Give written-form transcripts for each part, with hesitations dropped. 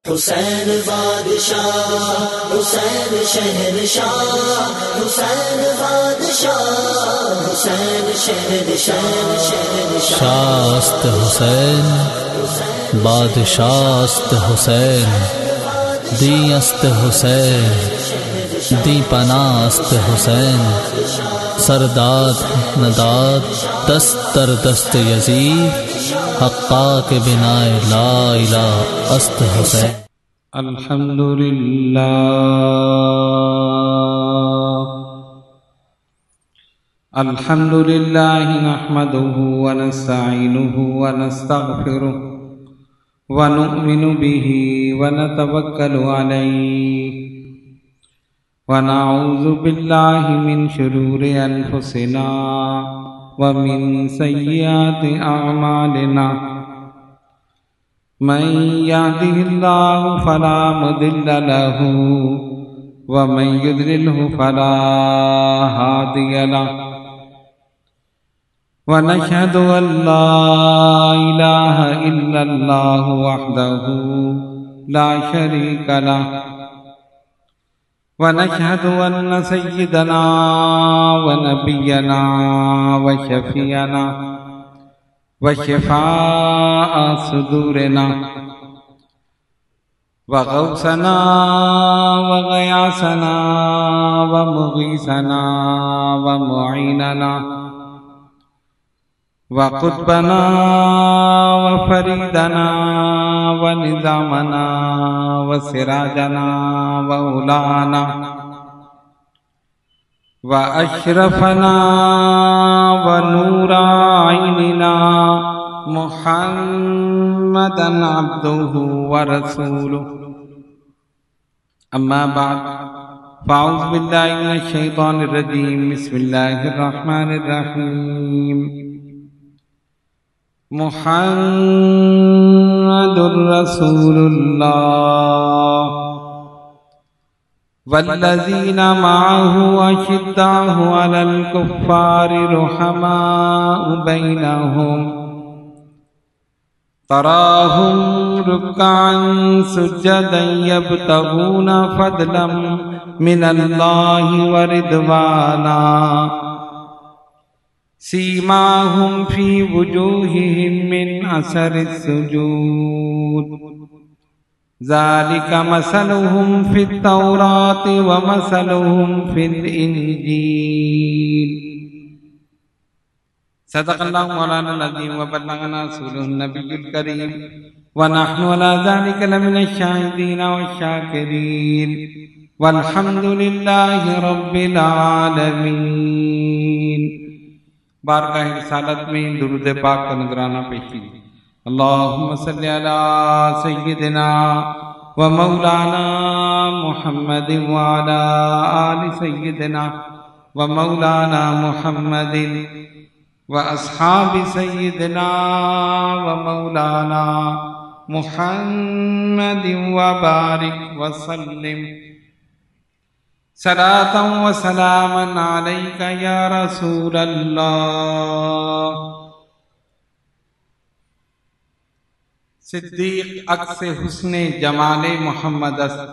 حسین بادشاہ، حسین شہنشاہ، حسین بادشاہ، حسین شہنشاہ، شاست حسین بادشاست حسین، دی است حسین دی پناست حسین، سرداد نداد دست در دست یزید، حقا کے بنا لا الہ است حسین۔ الحمدللہ الحمدللہ نحمده ونستعینه ونستغفره ونؤمن به ونتوکل علیہ ونعوذ باللہ من شرور انفسنا ومن سیئات اعمالنا، من يهده الله فلا مضل له ومن يضلله فلا هادي له، ونشهد أن لا إله إلا الله وحده لا شريك له، ونشهد أن سيدنا ونبينا وشفيعنا وشفاء صدورنا وغوثنا وغياثنا ومغيثنا ومعيننا وقطبنا وفريدنا ونظامنا وسراجنا وأولانا وأشرفنا ونور عيننا محمدا عبده ورسوله، أما بعد فأعوذ بالله من الشيطان الرجيم، بسم الله الرحمن الرحيم، محمد رسول الله والذين معه أشداء على الكفار رحماء بينهم، تراهم ركعا سجدا يبتغون فضلا من الله ورضوانا، سيماهم في وجوههم من أثر السجود، ذلك مثلهم في التوراة ومثلهم في الإنجيل، صدق الله مولانا العظيم وبلغنا رسوله النبي الكريم، ونحن على ذلك لمن الشاهدين والشاكرين، والحمد لله رب العالمين۔ بارگاہ رسالت میں درود پاک کا نذرانہ پیش کیجیے۔ اللہم صلی علی سیدنا و مولانا محمد وعلی آل سیدنا و مولانا محمد و اصحاب سیدنا و مولانا محمد وبارک وسلم، صلاة و سلاما علیک یا رسول اللہ۔ صدیق عکس حسن جمال محمد است،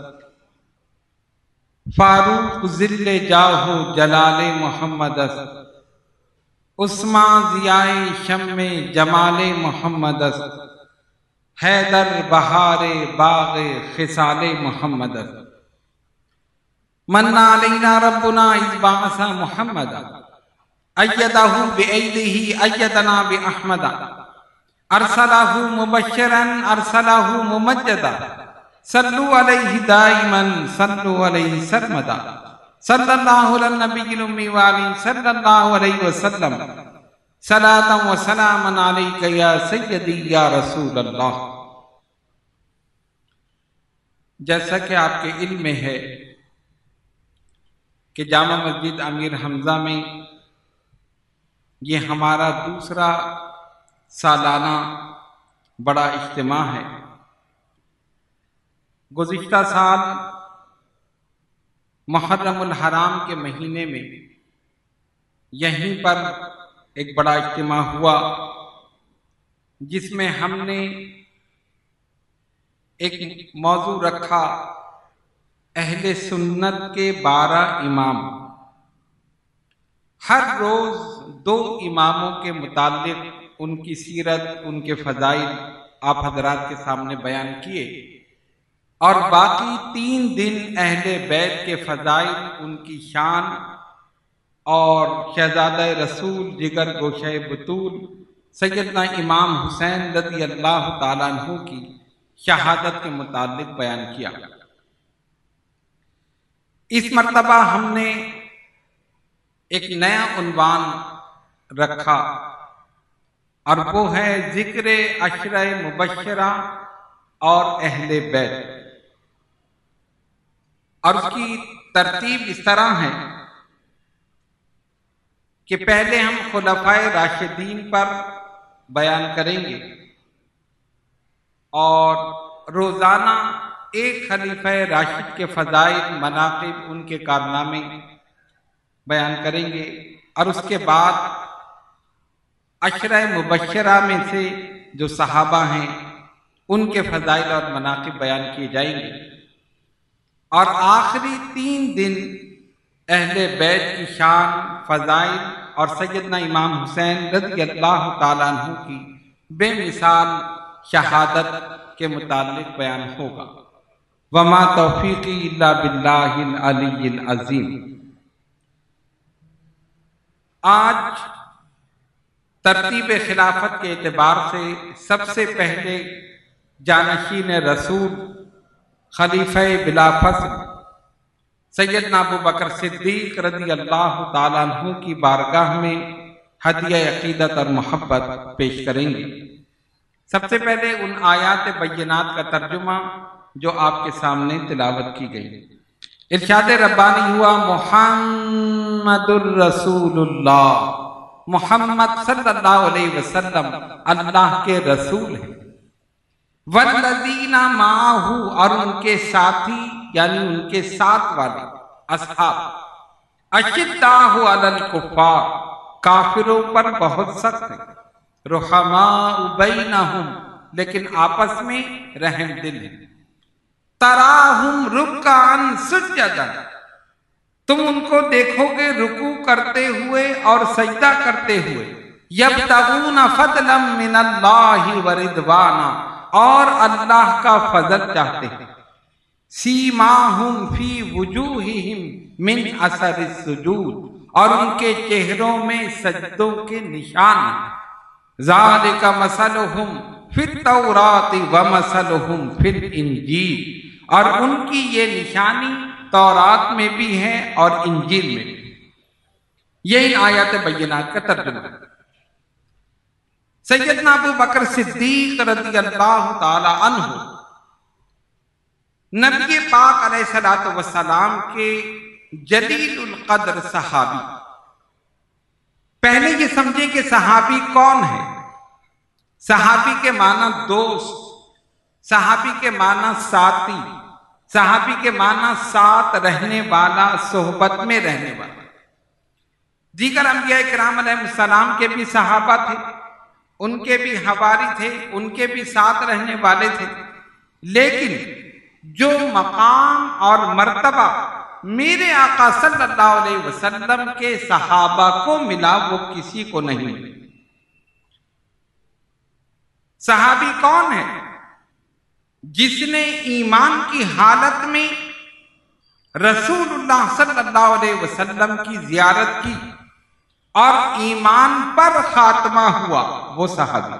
فاروق ظل جاہ جلال محمد است، عثمان ضیاء شمع جمال محمد است، حیدر بہار باغ خصال محمد است، من علینا ربنا اذ بعث محمدا، ایدہ بایدہ ایدنا باحمدا، ارسلہ مبشرا ارسلہ ممجدا، صلو علیہ دائما صلو علیہ سرمدا، صلی اللہ علی النبی الامی وآلہ صلی اللہ علیہ وسلم، صلاة و سلاما علیک یا سیدی یا رسول اللہ۔ جیسا کہ آپ کے علم میں ہے کہ جامع مسجد امیر حمزہ میں یہ ہمارا دوسرا سالانہ بڑا اجتماع ہے۔ گزشتہ سال محرم الحرام کے مہینے میں یہیں پر ایک بڑا اجتماع ہوا جس میں ہم نے ایک موضوع رکھا اہل سنت کے 12 امام، ہر روز 2 اماموں کے متعلق ان کی سیرت، ان کے فضائل آپ حضرات کے سامنے بیان کیے، اور باقی 3 دن اہل بیت کے فضائل، ان کی شان اور شہزادہ رسول جگر گوشہ بطول سیدنا امام حسین رضی اللہ تعالیٰ عنہ کی شہادت کے متعلق بیان کیا۔ اس مرتبہ ہم نے ایک نیا عنوان رکھا اور وہ ہے ذکر عشرہ مبشرہ اور اہل بیت، اور اس کی ترتیب اس طرح ہے کہ پہلے ہم خلفائے راشدین پر بیان کریں گے اور روزانہ ایک خلیفہ راشد کے فضائل، مناقب، ان کے کارنامے بیان کریں گے، اور اس کے بعد عشرہ مبشرہ میں سے جو صحابہ ہیں ان کے فضائل اور مناقب بیان کیے جائیں گے، اور آخری 3 دن اہل بیت کی شان، فضائل اور سیدنا امام حسین رضی اللہ تعالیٰ عنہ کی بے مثال شہادت کے متعلق بیان ہوگا۔ وما توفیقی الا باللہ العلی العظیم۔ آج ترتیب خلافت کے اعتبار سے سب سے پہلے جانشین رسول خلیفہ بلا فصل سیدنا ابو بکر صدیق رضی اللہ تعالیٰ عنہ کی بارگاہ میں ہدیہ عقیدت اور محبت پیش کریں گے۔ سب سے پہلے ان آیات بینات کا ترجمہ جو آپ کے سامنے تلاوت کی گئی۔ ارشاد ربانی ہوا محمد الرسول اللہ، محمد صلی اللہ علیہ وسلم اللہ کے رسول ہیں، والذین معہ، اور ان کے ساتھی یعنی ان کے ساتھ والے اصحاب، اشداء علی الکفار، کافروں پر بہت سخت ہیں، رحماء بینہم، لیکن آپس میں رحم دل ہیں، تراہم رکعا سجدا، تم ان کو دیکھو گے رکوع کرتے ہوئے اور سجدہ کرتے ہوئے، یبتغون فضلا من اللہ ورضوانا، اور اللہ کا فضل چاہتے ہیں، سیماہم فی وجوہہم من اثر السجود، اور ان کے چہروں میں سجدوں کے نشان ہیں، ذالک مثلہم فی التوراۃ ومثلہم فی الانجیل، اور ان کی یہ نشانی تورات میں بھی ہے اور انجیل میں بھی۔ یہی آیات بینات کا ترجمہ ہے۔ سیدنا ابو بکر صدیق رضی اللہ تعالی عنہ نبی پاک علیہ الصلوۃ والسلام کے جلیل القدر صحابی۔ پہلے یہ سمجھیں کہ صحابی کون ہے۔ صحابی کے معنی دوست، صحابی کے معنی ساتھی، صحابی کے معنی ساتھ رہنے والا، صحبت میں رہنے والا۔ دیگر انبیاء کرام علیہ السلام کے بھی صحابہ تھے، ان کے بھی حواری تھے، ان کے بھی ساتھ رہنے والے تھے، لیکن جو مقام اور مرتبہ میرے آقا صلی اللہ علیہ وسلم کے صحابہ کو ملا وہ کسی کو نہیں ملا۔ صحابی کون ہے؟ جس نے ایمان کی حالت میں رسول اللہ صلی اللہ علیہ وسلم کی زیارت کی اور ایمان پر خاتمہ ہوا، وہ صحابی۔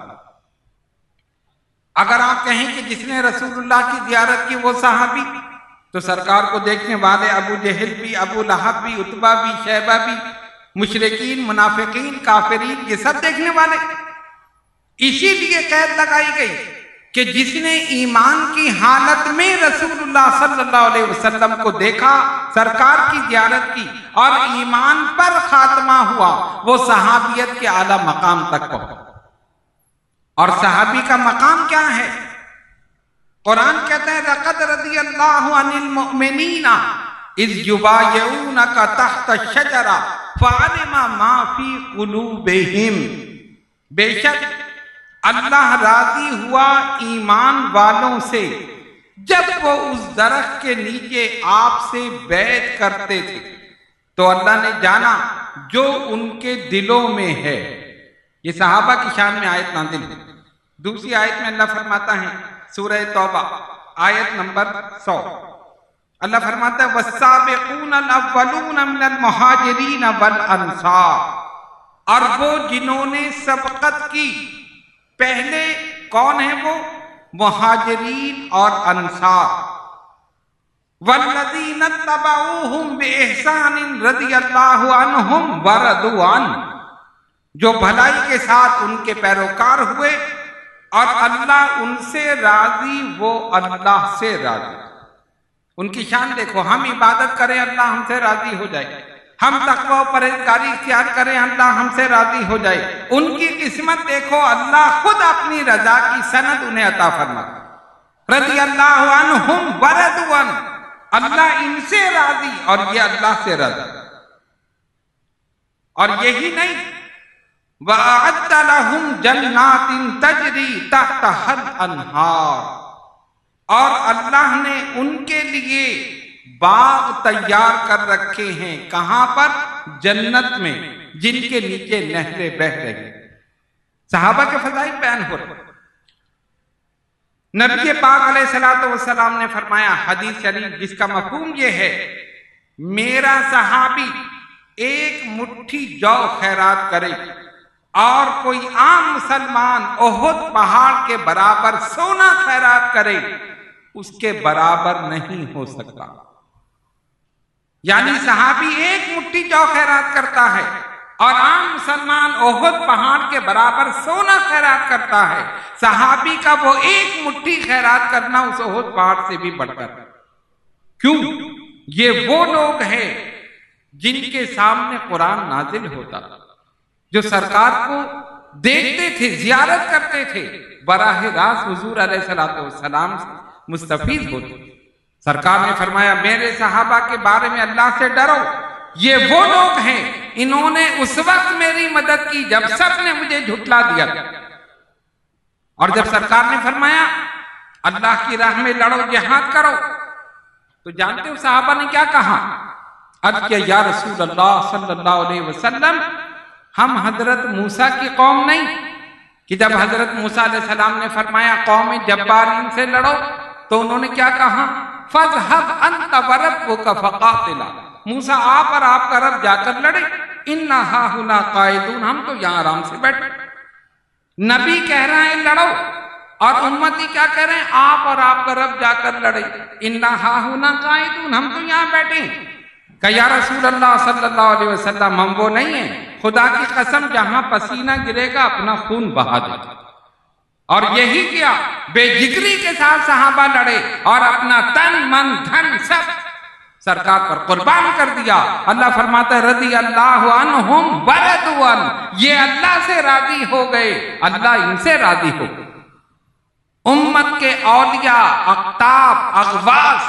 اگر آپ کہیں کہ جس نے رسول اللہ کی زیارت کی وہ صحابی، تو سرکار کو دیکھنے والے ابو جہل بھی، ابو لہب بھی، عتبہ بھی، شیبہ بھی، مشرکین، منافقین، کافرین، یہ سب دیکھنے والے۔ اسی لیے قید لگائی گئی کہ جس نے ایمان کی حالت میں رسول اللہ صلی اللہ علیہ وسلم کو دیکھا، سرکار کی زیارت کی اور ایمان پر خاتمہ ہوا، وہ صحابیت کے اعلیٰ مقام تک پہنچا۔ اور صحابی کا مقام کیا ہے؟ قرآن کہتا ہے لَقَدْ رَضِيَ اللَّهُ عَنِ الْمُؤْمِنِينَ إِذْ يُبَايِعُونَكَ تَحْتَ الشَّجَرَةِ فَعَلِمَ مَا فِي قُلُوبِهِمْ، بے شک اللہ راضی ہوا ایمان والوں سے جب وہ اس درخت کے نیچے آپ سے بیعت کرتے تھے تو اللہ نے جانا جو ان کے دلوں میں ہے. یہ صحابہ کی شان میں آیت نازل ہے. دوسری آیت میں اللہ فرماتا ہے سورہ توبہ آیت نمبر 100، اللہ فرماتا ہے وَالسَّابِقُونَ الْأَوَّلُونَ مِنَ الْمُهَاجِرِينَ وَالْأَنصَارِ، اور وہ جنہوں نے سبقت کی. پہلے کون ہیں وہ؟ مہاجرین اور انصار. وَالَّذِينَ اتَّبَعُوهُمْ بِإِحْسَانٍ رَضِيَ اللَّهُ عَنْهُمْ وَرَضُوا عَنْهُ، جو بھلائی کے ساتھ ان کے پیروکار ہوئے اور اللہ ان سے راضی، وہ اللہ سے راضی. ان کی شان دیکھو، ہم عبادت کریں اللہ ہم سے راضی ہو جائے، ہم تقوی و پرہیزگاری اختیار کریں اللہ ہم سے راضی ہو جائے. ان کی قسمت دیکھو، اللہ خود اپنی رضا کی سند انہیں عطا فرماتا. رضی اللہ عنہم ورضوا عنہ، اللہ ان سے راضی اور یہ اللہ سے راضی. اور یہی نہیں، وَأَعَدَّ لَهُمْ جَنَّاتٍ تَجْرِي تَحْتَهَا الْأَنْهَارُ، اور اللہ نے ان کے لیے باغ تیار کر رکھے ہیں. کہاں پر؟ جنت میں، جن کے نیچے نہریں بہہ رہی. صحابہ کے فضائل بیان ہو رہے. نبی پاک علیہ الصلوۃ والسلام نے فرمایا حدیث شریف جس کا مفہوم یہ ہے، میرا صحابی ایک مٹھی جو خیرات کرے اور کوئی عام مسلمان احد پہاڑ کے برابر سونا خیرات کرے، اس کے برابر نہیں ہو سکتا. یعنی صحابی ایک مٹھی جو خیرات کرتا ہے اور عام مسلمان احد پہاڑ کے برابر سونا خیرات کرتا ہے، صحابی کا وہ ایک مٹھی خیرات کرنا اس احد پہاڑ سے بھی بڑھ کر. کیوں؟ یہ وہ لوگ ہیں جن کے سامنے قرآن نازل ہوتا، جو سرکار کو دیکھتے تھے، زیارت کرتے تھے، براہ راست حضور علیہ الصلوۃ والسلام سے مستفید ہوتے. سرکار نے فرمایا میرے صحابہ کے بارے میں اللہ سے ڈرو، یہ وہ لوگ ہیں انہوں نے اس وقت میری مدد کی جب سب نے مجھے جھٹلا دیا. اور جب سرکار نے فرمایا اللہ کی راہ میں لڑو، جہاد کرو، تو جانتے ہو صحابہ نے کیا کہا؟ عرض کیا یا رسول اللہ صلی اللہ علیہ وسلم، ہم حضرت موسیٰ کی قوم نہیں کہ جب حضرت موسیٰ علیہ السلام نے فرمایا قوم جبارین سے لڑو تو انہوں نے کیا کہا؟ فَاذْهَبْ أَنْتَ وَرَبُّكَ فَقَاتِلَا، موسیٰ آپ اور آپ کا رب جا کر لڑے، اِنَّا هَاهُنَا قَاعِدُونَ، ہم تو یہاں آرام سے بیٹھے. نبی کہہ رہے ہیں لڑو اور امتی کیا کہہ رہے ہیں؟ آپ اور آپ کا رب جا کر لڑے، اِنَّا هَاهُنَا قَاعِدُونَ، ہم تو یہاں بیٹھے. کہ یا رسول اللہ صلی اللہ علیہ وسلم ہم وہ نہیں ہیں، خدا کی قسم جہاں پسینہ گرے گا اپنا خون بہا دے. اور یہی کیا، بے جگری کے ساتھ صحابہ لڑے اور اپنا تن من دھن سب سرکار پر قربان کر دیا. اللہ فرماتا ہے رضی اللہ عنہم ورضوا عنہ، یہ اللہ سے راضی ہو گئے، اللہ ان سے راضی ہو گئے. امت کے اولیاء، اقطاب، اغواث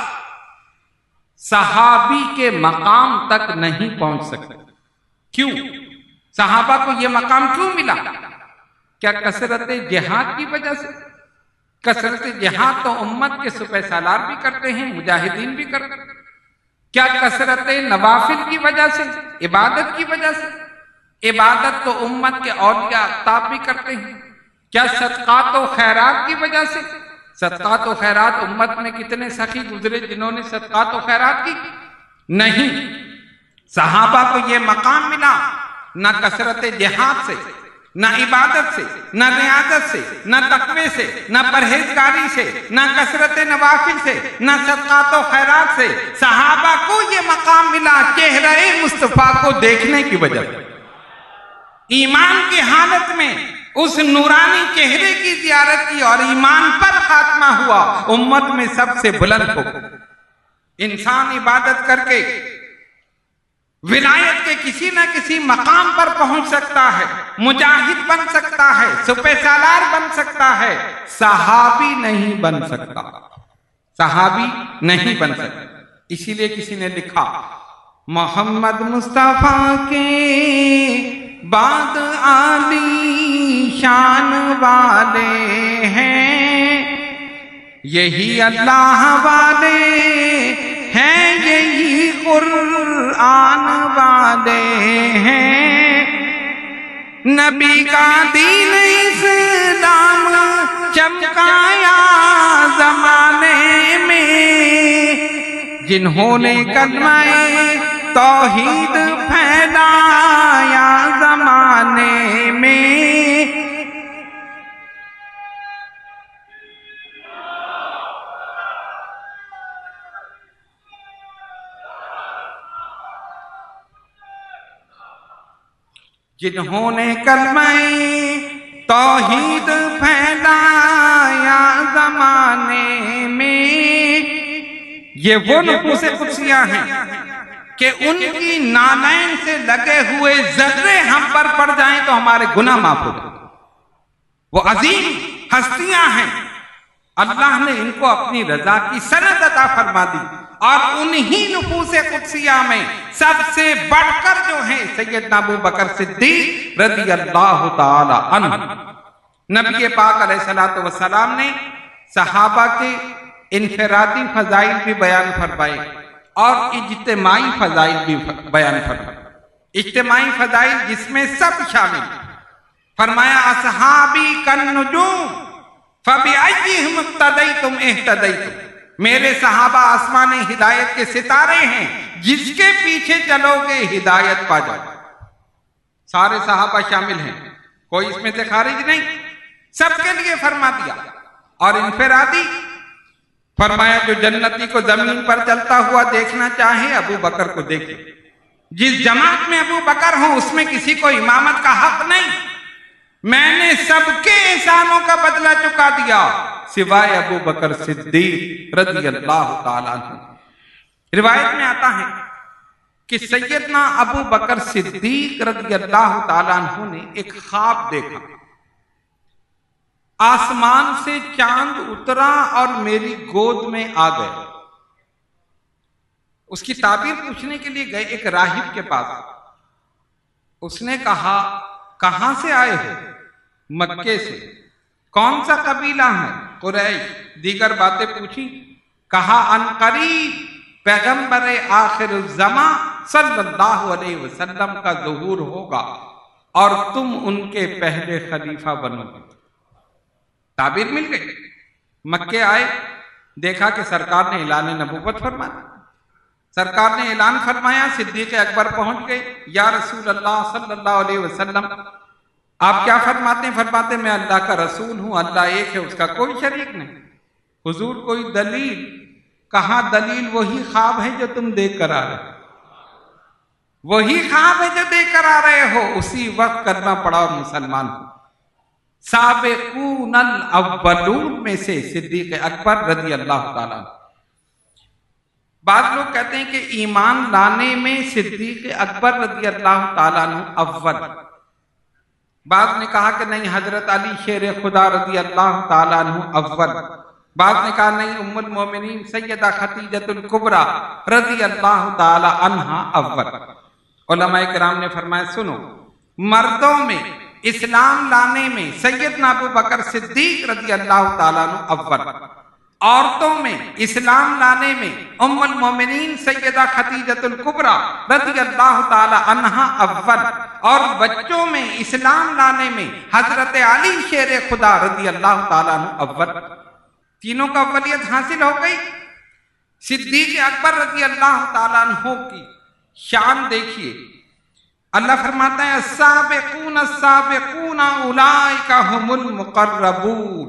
صحابی کے مقام تک نہیں پہنچ سکتے. کیوں؟ صحابہ کو یہ مقام کیوں ملا؟ کیا کثرت جہاد کی وجہ سے؟ کثرت جہاد تو امت کے سپہ سالار بھی کرتے ہیں، مجاہدین بھی کرتے ہیں. کیا کثرت نوافل کی وجہ سے؟ عبادت کی وجہ سے؟ عبادت تو امت کے اولیاء اقطاب بھی کرتے ہیں. کیا صدقات و خیرات کی وجہ سے؟ صدقات و خیرات امت میں کتنے سخی گزرے جنہوں نے صدقات و خیرات کی؟ نہیں. صحابہ کو یہ مقام ملا نہ کثرت جہاد سے، نہ عبادت سے، نہ ریاضت سے، نہ تقوی سے، نہ پرہیزگاری سے، نہ کثرت نوافل سے، نہ صدقات و خیرات سے. صحابہ کو یہ مقام ملا چہرہ مصطفیٰ کو دیکھنے کی وجہ سے، ایمان کی حالت میں اس نورانی چہرے کی زیارت کی اور ایمان پر خاتمہ ہوا. امت میں سب سے بلند ہو. انسان عبادت کر کے ولایت کے کسی نہ کسی مقام پر پہنچ سکتا ہے، مجاہد بن سکتا ہے، سپہ سالار بن سکتا ہے، صحابی نہیں بن سکتا. صحابی نہیں بن سکتا. اسی لیے کسی نے لکھا محمد مصطفیٰ کے بعد عالی شان والے ہیں، یہی اللہ والے ہیں، یہی قرآن والے ہیں، نبی کا دین اسلام چمکایا زمانے میں، جنہوں نے کلمہ توحید پھیلایا زمانے میں۔ جنہوں نے کلمہ توحید پھیلایا زمانے میں، یہ وہ نفوس قدسیہ ہیں کہ ان کی نالین سے لگے ہوئے ذرے ہم پر پڑ جائیں تو ہمارے گناہ معاف ہو جائیں۔ وہ عظیم ہستیاں ہیں، اللہ نے ان کو اپنی رضا کی سند عطا فرما دی، اور انہی نفوس قدسیہ میں سب سے بڑھ کر جو ہیں سیدنا ابو بکر صدیق رضی اللہ تعالی عنہ۔ نبی پاک علیہ السلام نے صحابہ کے انفرادی فضائل بھی بیان فرمائے اور اجتماعی فضائل بھی بیان فرمائے۔ اجتماعی فضائل جس میں سب شامل، فرمایا اصحابی کالنجوم فبأیہم اقتدیتم اہتدیتم، میرے صحابہ آسمان ہدایت کے ستارے ہیں، جس کے پیچھے چلو گے ہدایت پا جاؤ۔ سارے صحابہ شامل ہیں، کوئی اس میں سے خارج نہیں، سب کے لیے فرما دیا۔ اور انفرادی فرمایا جو جنتی کو زمین پر چلتا ہوا دیکھنا چاہے ابو بکر کو دیکھے، جس جماعت میں ابو بکر ہوں اس میں کسی کو امامت کا حق نہیں، میں نے سب کے احسانوں کا بدلہ چکا دیا سوائے ابو بکر صدیق رضی اللہ تعالیٰ عنہ۔ روایت میں آتا ہے کہ سیدنا ابو بکر صدیق رضی اللہ تعالیٰ عنہ نے ایک خواب دیکھا، آسمان سے چاند اترا اور میری گود میں آ گئے۔ اس کی تعبیر پوچھنے کے لیے گئے ایک راہب کے پاس، اس نے کہا کہاں سے آئے ہو؟ مکے سے۔ کون سا قبیلہ ہے؟ قریش۔ دیگر باتیں پوچھی، کہا ان قریب پیغمبر آخر الزمان صلی اللہ علیہ وسلم کا ظہور ہوگا اور تم ان کے پہلے خلیفہ بنو گے۔ تعبیر مل گئی۔ مکے آئے، دیکھا کہ سرکار نے اعلان نبوت فرمایا، سرکار نے اعلان فرمایا، صدیق اکبر پہنچ گئے، یا رسول اللہ صلی اللہ علیہ وسلم آپ کیا فرماتے ہیں؟ فرماتے میں اللہ کا رسول ہوں، اللہ ایک ہے، اس کا کوئی شریک نہیں۔ حضور کوئی دلیل؟ کہاں دلیل؟ وہی خواب ہے جو تم دیکھ کر آ رہے ہو، وہی خواب ہے جو دیکھ کر آ رہے ہو، اسی وقت کلمہ پڑا اور مسلمان ہو۔ سابقون الاولون میں سے صدیق اکبر رضی اللہ تعالیٰ عنہ۔ بعض لوگ کہتے ہیں کہ ایمان لانے میں صدیق اکبر رضی اللہ تعالیٰ عنہ اول، بعض نے کہا کہ نہیں حضرت علی شیر خدا رضی اللہ تعالیٰ عنہ اول، بعض نے کہا نہیں ام المومنین سیدہ خدیجہ الکبریٰ رضی اللہ تعالیٰ عنہ اول۔ علماء کرام نے فرمایا سنو، مردوں میں اسلام لانے میں سیدنا ابو بکر صدیق رضی اللہ تعالیٰ عنہ اول، عورتوں میں اسلام لانے میں ام المومنین سیدہ خدیجہ الکبریٰ رضی اللہ تعالی عنہا اول، اور بچوں میں اسلام لانے میں حضرت علی شیر خدا رضی اللہ تعالیٰ عنہ اول۔ تینوں کا اولیت حاصل ہو گئی۔ صدیق اکبر رضی اللہ تعالیٰ عنہ کی شان دیکھیے، اللہ فرماتا ہے السابقون السابقون اولئک هم المقربون،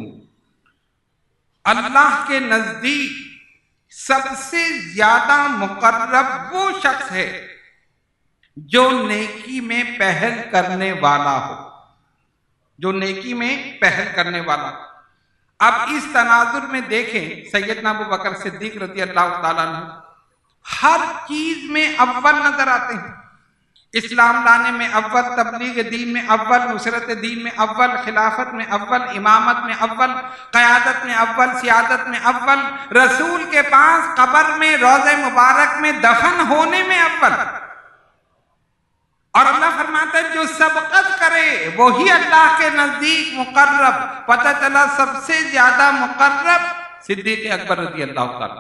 اللہ کے نزدیک سب سے زیادہ مقرب وہ شخص ہے جو نیکی میں پہل کرنے والا ہو، جو نیکی میں پہل کرنے والا ہو۔ اب اس تناظر میں دیکھیں سیدنا ابو بکر صدیق رضی اللہ تعالیٰ عنہ ہر چیز میں اول نظر آتے ہیں، اسلام لانے میں اول، تبلیغ دین میں اول، نصرت دین میں اول، خلافت میں اول، امامت میں اول، قیادت میں اول، سیادت میں اول، رسول کے پاس قبر میں روضہ مبارک میں دفن ہونے میں اول۔ اور اللہ فرماتا ہے جو سبقت کرے وہی اللہ کے نزدیک مقرب۔ پتہ چلا سب سے زیادہ مقرب صدیق اکبر رضی اللہ تعالیٰ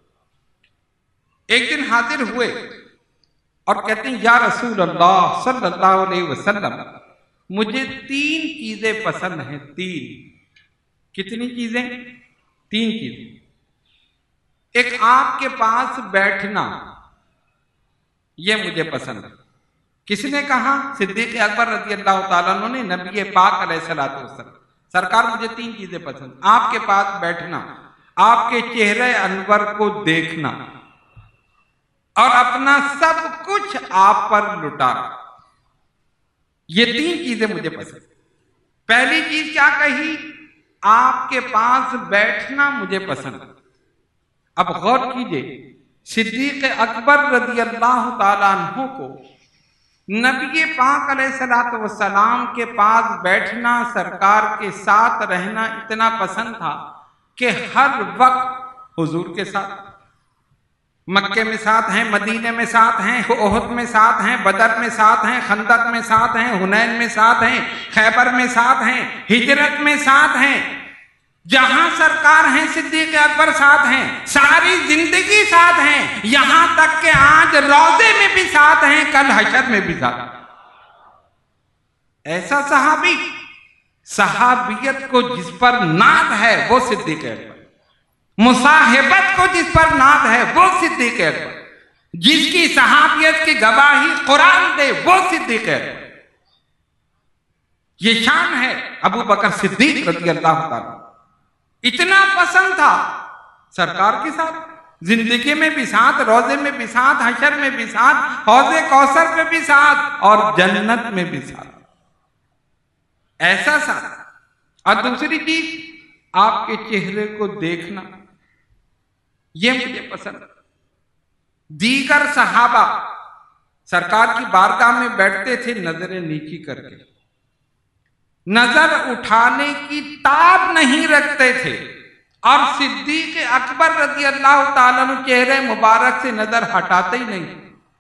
ایک دن حاضر ہوئے اور کہتے ہیں یا رسول اللہ صلی اللہ علیہ وسلم مجھے 3 چیزیں پسند ہیں. 3 کتنی چیزیں؟ 3 چیزیں. ایک آپ کے پاس بیٹھنا، یہ مجھے پسند ہے. کس نے کہا؟ صدیق اکبر رضی اللہ تعالیٰ عنہ نے نبی پاک علیہ الصلوۃ والسلام. سرکار مجھے 3 چیزیں پسند، آپ کے پاس بیٹھنا، آپ کے چہرے انور کو دیکھنا اور اپنا سب کچھ آپ پر لٹانا. یہ 3 چیزیں مجھے پسند. پہلی چیز کیا کہی؟ آپ کے پاس بیٹھنا مجھے پسند. اب غور کیجئے، صدیق اکبر رضی اللہ تعالیٰ عنہ کو نبی پاک علیہ الصلوۃ والسلام کے پاس بیٹھنا، سرکار کے ساتھ رہنا اتنا پسند تھا کہ ہر وقت حضور کے ساتھ، مکے میں ساتھ ہیں، مدینے میں ساتھ ہیں، احد میں ساتھ ہیں، بدر میں ساتھ ہیں، خندق میں ساتھ ہیں، حنین میں ساتھ ہیں، خیبر میں ساتھ ہیں، ہجرت میں ساتھ ہیں. جہاں سرکار ہیں صدیق اکبر ساتھ ہیں، ساری زندگی ساتھ ہیں، یہاں تک کہ آج روضے میں بھی ساتھ ہیں، کل حشر میں بھی ساتھ ہیں. ایسا صحابی، صحابیت کو جس پر ناز ہے وہ صدیق اکبر، مصاحبت کو جس پر ناز ہے وہ صدیق اکبر، جس کی صحابیت کی گواہی قرآن دے وہ صدیق اکبر. یہ شان ہے ابو بکر صدیق رضی اللہ تعالیٰ. اتنا پسند تھا سرکار کے ساتھ، زندگی میں بھی ساتھ، روزے میں بھی ساتھ، حشر میں بھی ساتھ، حوض کوثر میں بھی ساتھ اور جنت میں بھی ساتھ. ایسا ساتھ. اور دوسری چیز آپ کے چہرے کو دیکھنا، یہ مجھے پسند. دیگر صحابہ سرکار کی بارگاہ میں بیٹھتے تھے نظریں نیچی کر کے، نظر اٹھانے کی تاب نہیں رکھتے تھے، اور صدیق اکبر رضی اللہ تعالیٰ عنہ چہرے مبارک سے نظر ہٹاتے ہی نہیں.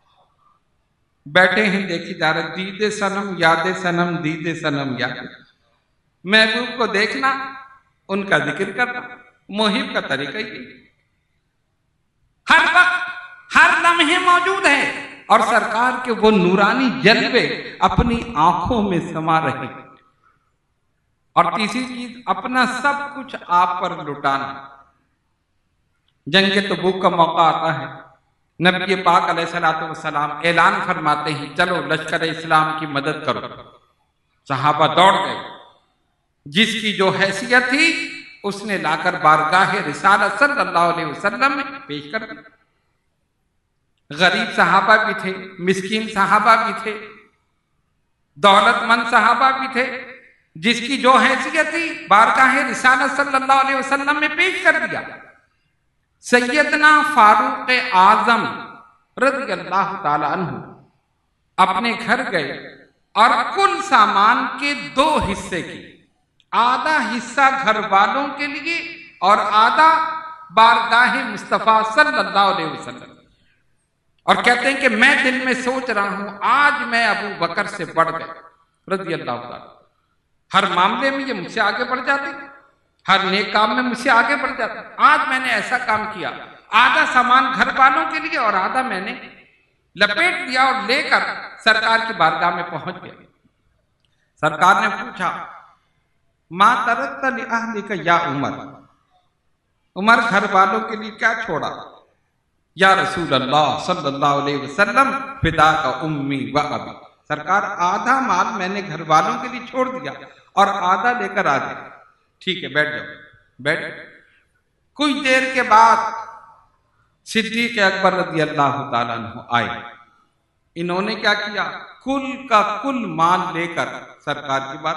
بیٹھے ہیں دیکھی جا رہے، دید صنم یاد صنم، دید صنم یاد. محبوب کو دیکھنا، ان کا ذکر کرنا، محب کا طریقہ ہی ہر وقت ہر لمحے موجود ہے، اور سرکار کے وہ نورانی جلوے اپنی آنکھوں میں سما رہے. اور تیسری چیز اپنا سب کچھ آپ پر لٹانا. جنگ تبوک کا موقع آتا ہے، نبی پاک علیہ الصلوۃ والسلام اعلان فرماتے ہیں چلو لشکر اسلام کی مدد کرو. صحابہ دوڑ گئے. جس کی جو حیثیت تھی اس نے لا کر بارگاہ رسالت صلی اللہ علیہ وسلم میں پیش کر دی. غریب صحابہ بھی تھے، مسکین صحابہ بھی تھے، دولت مند صحابہ بھی تھے. جس کی جو حیثیت تھی بارگاہ رسالت صلی اللہ علیہ وسلم میں پیش کر دیا. سیدنا فاروق اعظم رضی اللہ تعالی عنہ اپنے گھر گئے اور کل سامان کے 2 حصے کی، آدھا حصہ گھر والوں کے لیے اور آدھا بارگاہ مصطفیٰ صلی اللہ علیہ وسلم. اور کہتے ہیں کہ میں دل میں سوچ رہا ہوں آج میں ابو بکر سے بڑھ گئے رضی اللہ تعالی. ہر معاملے میں یہ مجھ سے آگے بڑھ جاتے، ہر نیک کام میں مجھ سے آگے بڑھ جاتے. آج میں نے ایسا کام کیا، آدھا سامان گھر والوں کے لیے اور آدھا میں نے لپیٹ دیا اور لے کر سرکار کی بارگاہ میں پہنچ گیا. سرکار نے پوچھا ما ترکت لأہلک یا عمر، عمر گھر والوں کے لیے کیا چھوڑا؟ یا رسول اللہ صلی اللہ علیہ وسلم فداک امی و ابی، سرکار آدھا مال میں نے گھر والوں کے لیے چھوڑ دیا اور آدھا لے کر آ گیا. ٹھیک ہے بیٹھ جاؤ. بیٹھ. کچھ دیر کے بعد صدیق اکبر رضی اللہ تعالیٰ عنہ آئے. انہوں نے کیا کیا؟ کل کا کل مال لے کر سرکار کی بات.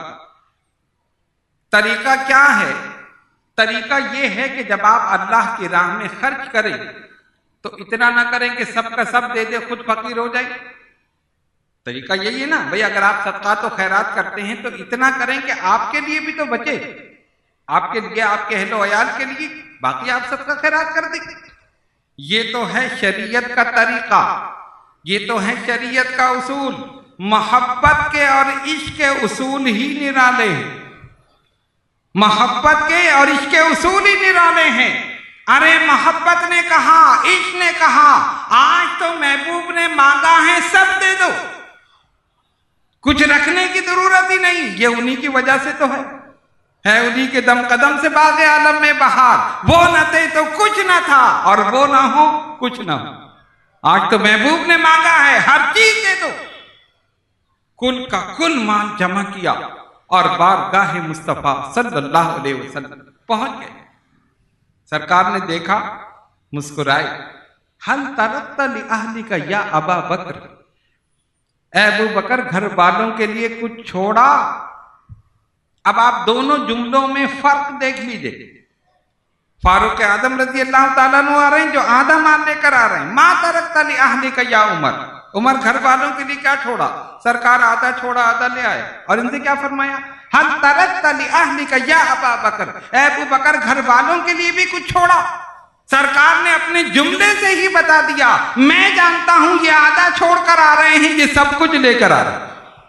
طریقہ کیا ہے؟ طریقہ یہ ہے کہ جب آپ اللہ کی راہ میں خرچ کریں تو اتنا نہ کریں کہ سب کا سب دے دے خود فقیر ہو جائے. طریقہ یہی ہے نا بھئی، اگر آپ صدقات و خیرات کرتے ہیں تو اتنا کریں کہ آپ کے لیے بھی تو بچے، آپ کے لیے، آپ کے اہل و عیال کے لیے، باقی آپ صدقہ خیرات کر دیں. یہ تو ہے شریعت کا طریقہ، یہ تو ہے شریعت کا اصول. محبت کے اور عشق کے اصول ہی نرالے ہیں. محبت کے اور عشق کے اصول ہی نرالے ہیں۔ ارے محبت نے کہا، عشق نے کہا، آج تو محبوب نے مانگا ہے سب دے دو، کچھ رکھنے کی ضرورت ہی نہیں، یہ انہی کی وجہ سے تو ہے انہی کے دم قدم سے باغ عالم میں بہار، وہ نہ تھے تو کچھ نہ تھا، اور وہ نہ ہو کچھ نہ ہو۔ آج تو محبوب نے مانگا ہے ہر چیز دے دو، کل کا کل مال جمع کیا اور بارگاہ مصطفیٰ صلی اللہ علیہ وسلم پہنچ گئے۔ سرکار نے دیکھا، مسکرائے، حل ترکت لأہلک یا ابا بکر، اے ابو بکر گھر والوں کے لیے کچھ چھوڑا؟ اب آپ دونوں جملوں میں فرق دیکھ لیجئے۔ فاروق اعظم رضی اللہ تعالیٰ عنہ آ رہے ہیں جو آدھا مال لے کر آ رہے ہیں، ما ترکت لأہلک یا عمر، عمر گھر والوں کے لیے کیا چھوڑا؟ سرکار آدھا چھوڑا آدھا لے آئے، اور ان سے کیا فرمایا؟ حل ترکت لأہلک یا ابا بکر، اے ابو بکر گھر والوں کے لیے بھی کچھ چھوڑا؟ سرکار نے اپنے جملے سے ہی بتا دیا، میں جانتا ہوں یہ آدھا چھوڑ کر آ رہے ہیں، یہ سب کچھ لے کر آ رہے ہیں،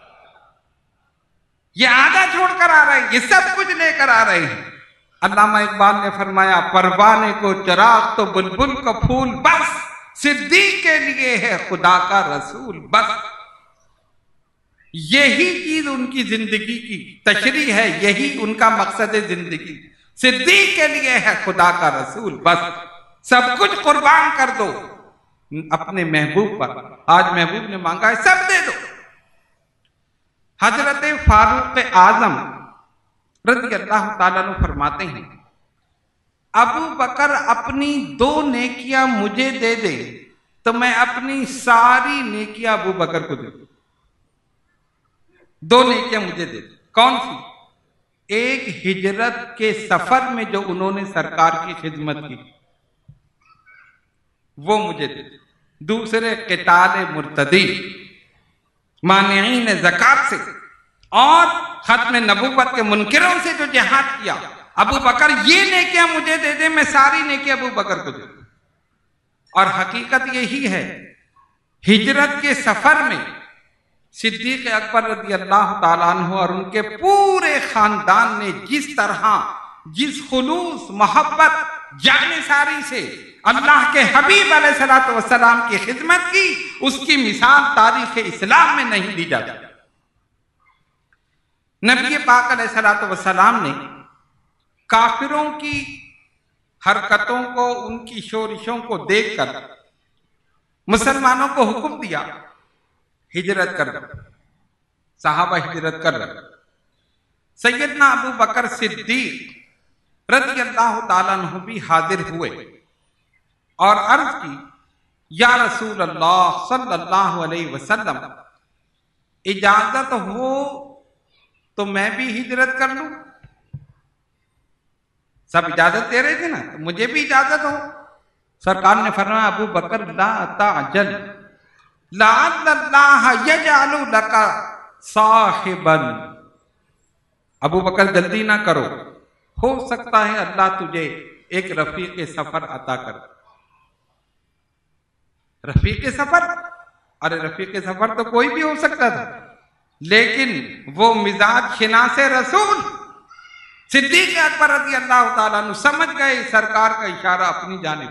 یہ آدھا چھوڑ کر آ رہے ہیں، یہ سب کچھ لے کر آ رہے ہیں۔ علامہ اقبال نے فرمایا، پروانے کو چراغ تو بلبل کا پھول بس، صدیق کے لیے ہے خدا کا رسول بس۔ یہی چیز ان کی زندگی کی تشریح ہے، یہی ان کا مقصد زندگی، صدیق کے لیے ہے خدا کا رسول بس، سب کچھ قربان کر دو اپنے محبوب پر۔ آج محبوب نے مانگا ہے سب دے دو۔ حضرت فاروق اعظم رضی اللہ تعالیٰ عنہ فرماتے ہیں، ابو بکر اپنی 2 نیکیاں مجھے دے دے تو میں اپنی ساری نیکیاں ابو بکر کو دے دوں۔ 2 نیکیاں مجھے دے دے، کون سی؟ ایک ہجرت کے سفر میں جو انہوں نے سرکار کی خدمت کی وہ مجھے دے دے، دوسرے قتال مرتدی، مانعین زکات سے اور ختم نبوت کے منکروں سے جو جہاد کیا، ابو بکر یہ نیکیاں مجھے دے دے، میں ساری نیکیاں ابو بکر کو دے دوں۔ اور حقیقت یہی ہے، ہجرت کے سفر میں صدیق اکبر رضی اللہ تعالیٰ عنہ اور ان کے پورے خاندان نے جس طرح، جس خلوص، محبت، جانثاری سے اللہ کے حبیب علیہ السلام کی خدمت کی، اس کی مثال تاریخ اسلام میں نہیں دی جاتی۔ نبی پاک علیہ السلام نے کافروں کی حرکتوں کو، ان کی شورشوں کو دیکھ کر مسلمانوں کو حکم دیا ہجرت کر دو۔ صحابہ ہجرت کر رہے۔ سیدنا ابو بکر صدیق رضی اللہ تعالیٰ عنہ بھی حاضر ہوئے اور عرض کی، یا رسول اللہ صلی اللہ علیہ وسلم، اجازت ہو تو میں بھی ہجرت کر لوں؟ سب اجازت دے رہے تھے نا، تو مجھے بھی اجازت ہو۔ سرکار نے فرمایا، ابو بکر لا تعجل لعل اللہ یجعل لک صاحبا، ابو بکر جلدی نہ کرو، ہو سکتا ہے اللہ تجھے ایک رفیق سفر عطا کر۔ رفیق سفر، ارے رفیق سفر تو کوئی بھی ہو سکتا تھا، لیکن وہ مزاج شناس رسول صدیق اکبر رضی اللہ تعالیٰ عنہ سمجھ گئے سرکار کا اشارہ اپنی جانب۔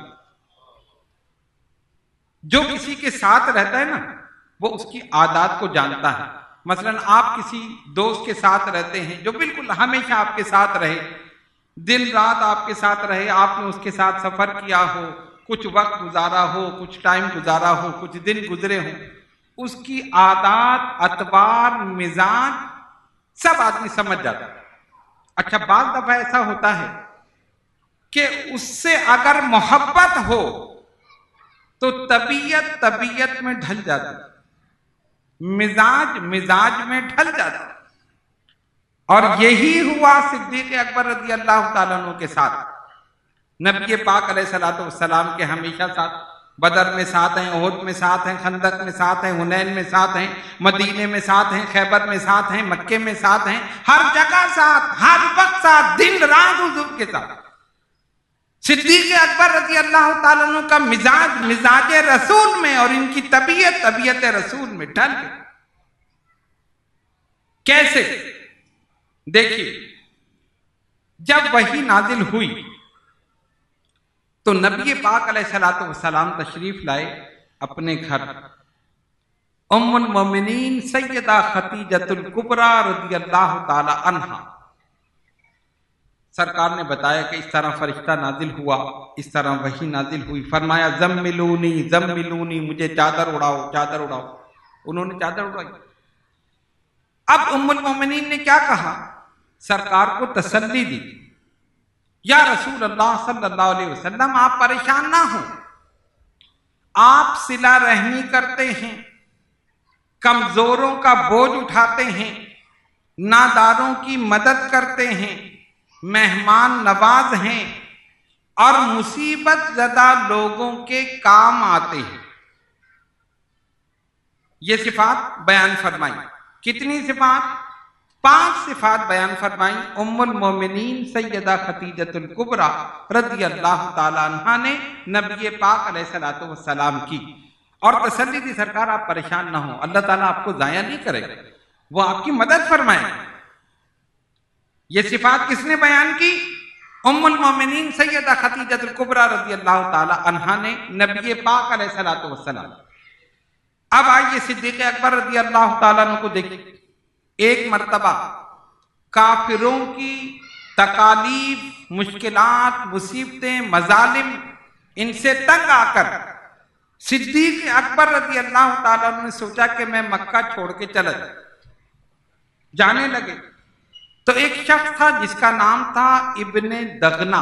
جو کسی کے ساتھ رہتا ہے نا، وہ اس کی عادات کو جانتا ہے۔ مثلا آپ کسی دوست کے ساتھ رہتے ہیں جو بالکل ہمیشہ آپ کے ساتھ رہے، دن رات آپ کے ساتھ رہے، آپ نے اس کے ساتھ سفر کیا ہو، کچھ وقت گزارا ہو، کچھ ٹائم گزارا ہو، کچھ دن گزرے ہوں، اس کی عادات، اطوار، مزاج سب آدمی سمجھ جاتا ہے۔ اچھا، بعض دفعہ ایسا ہوتا ہے کہ اس سے اگر محبت ہو تو طبیعت میں ڈھل جاتا ہے، مزاج میں ڈھل جاتا ہے۔ اور یہی ہوا صدیق اکبر رضی اللہ تعالیٰ عنہ کے ساتھ۔ نبی پاک علیہ السلام کے ہمیشہ ساتھ، بدر میں ساتھ ہیں، احد میں ساتھ ہیں، خندق میں ساتھ ہیں، حنین میں ساتھ ہیں، مدینے میں ساتھ ہیں، خیبر میں ساتھ ہیں، مکے میں ساتھ ہیں، ہر جگہ ساتھ، ہر وقت ساتھ، دن رات حضور کے ساتھ۔ صدیق اکبر رضی اللہ تعالیٰ عنہ کا مزاج رسول میں اور ان کی طبیعت رسول میں ڈھل گئی۔ کیسے؟ دیکھیے، جب وحی نازل ہوئی تو نبی پاک علیہ الصلوۃ والسلام تشریف لائے اپنے گھر۔ ام المومنین سیدہ خدیجۃ الکبریٰ رضی اللہ تعالی عنہا، سرکار نے بتایا کہ اس طرح فرشتہ نازل ہوا، اس طرح وحی نازل ہوئی۔ فرمایا زملونی زملونی، مجھے چادر اڑاؤ چادر اڑاؤ۔ انہوں نے چادر اڑائی۔ اب ام المومنین نے کیا کہا؟ سرکار کو تسلی دی، یا رسول اللہ صلی اللہ علیہ وسلم آپ پریشان نہ ہوں، آپ صلہ رحمی کرتے ہیں، کمزوروں کا بوجھ اٹھاتے ہیں، ناداروں کی مدد کرتے ہیں، مہمان نواز ہیں اور مصیبت زدہ لوگوں کے کام آتے ہیں۔ یہ صفات بیان فرمائی۔ کتنی صفات؟ 5 صفات بیان فرمائی ام المومنین سیدہ خدیجۃ الکبریٰ رضی اللہ تعالی عنہا نے نبی پاک علیہ الصلوۃ والسلام کی، اور تسلی دی سرکار آپ پریشان نہ ہوں، اللہ تعالیٰ آپ کو ضائع نہیں کرے گا، وہ آپ کی مدد فرمائے۔ یہ صفات کس نے بیان کی؟ ام المومنین سیدہ خدیجۃ الکبریٰ رضی اللہ تعالی عنہا نے نبی پاک علیہ الصلوۃ والسلام۔ اب آئیے صدیق اکبر رضی اللہ تعالیٰ عنہ کو دیکھیں۔ ایک مرتبہ کافروں کی تکالیف، مشکلات، مصیبتیں، مظالم، ان سے تنگ آ کر صدیق اکبر رضی اللہ تعالیٰ عنہ نے سوچا کہ میں مکہ چھوڑ کے چلا جانے لگے۔ تو ایک شخص تھا جس کا نام تھا ابن دغنا،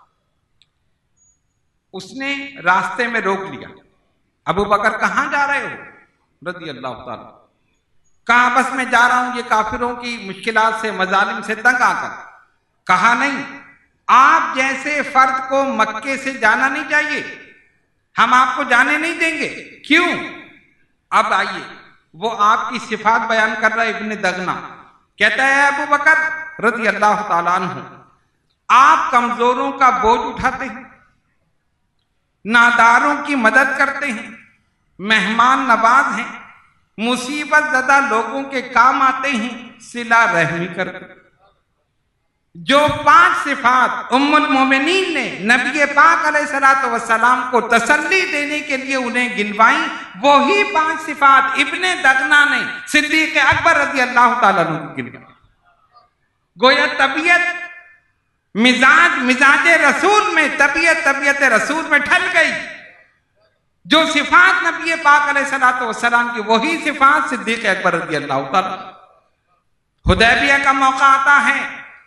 اس نے راستے میں روک لیا، ابو بکر کہاں جا رہے ہو رضی اللہ تعالیٰ؟ کہاں؟ بس میں جا رہا ہوں یہ کافروں کی مشکلات سے، مظالم سے تنگ آ کر۔ کہا نہیں، آپ جیسے فرد کو مکے سے جانا نہیں چاہیے، ہم آپ کو جانے نہیں دیں گے۔ کیوں؟ اب آئیے، وہ آپ کی صفات بیان کر رہا ہے ابن دغنا۔ کہتا ہے ابو بکر رضی اللہ تعالیٰ عنہ، آپ کمزوروں کا بوجھ اٹھاتے ہیں، ناداروں کی مدد کرتے ہیں، مہمان نواز ہیں، مصیبت زدہ لوگوں کے کام آتے ہیں، صلہ رحمی کرتے ہیں۔ جو 5 صفات ام المومنین نے نبی پاک علیہ الصلوۃ والسلام کو تسلی دینے کے لیے انہیں گنوائیں، وہی 5 صفات ابن دغنا نے صدیق اکبر رضی اللہ تعالیٰ عنہ کو گنوائی۔ گویا طبیعت مزاج رسول میں، طبیعت رسول میں ڈھل گئی۔ جو صفات نبی پاک علیہ الصلوۃ والسلام کی، وہی صفات صدیق اکبر رضی اللہ تعالیٰ۔ حدیبیہ کا موقع آتا ہے،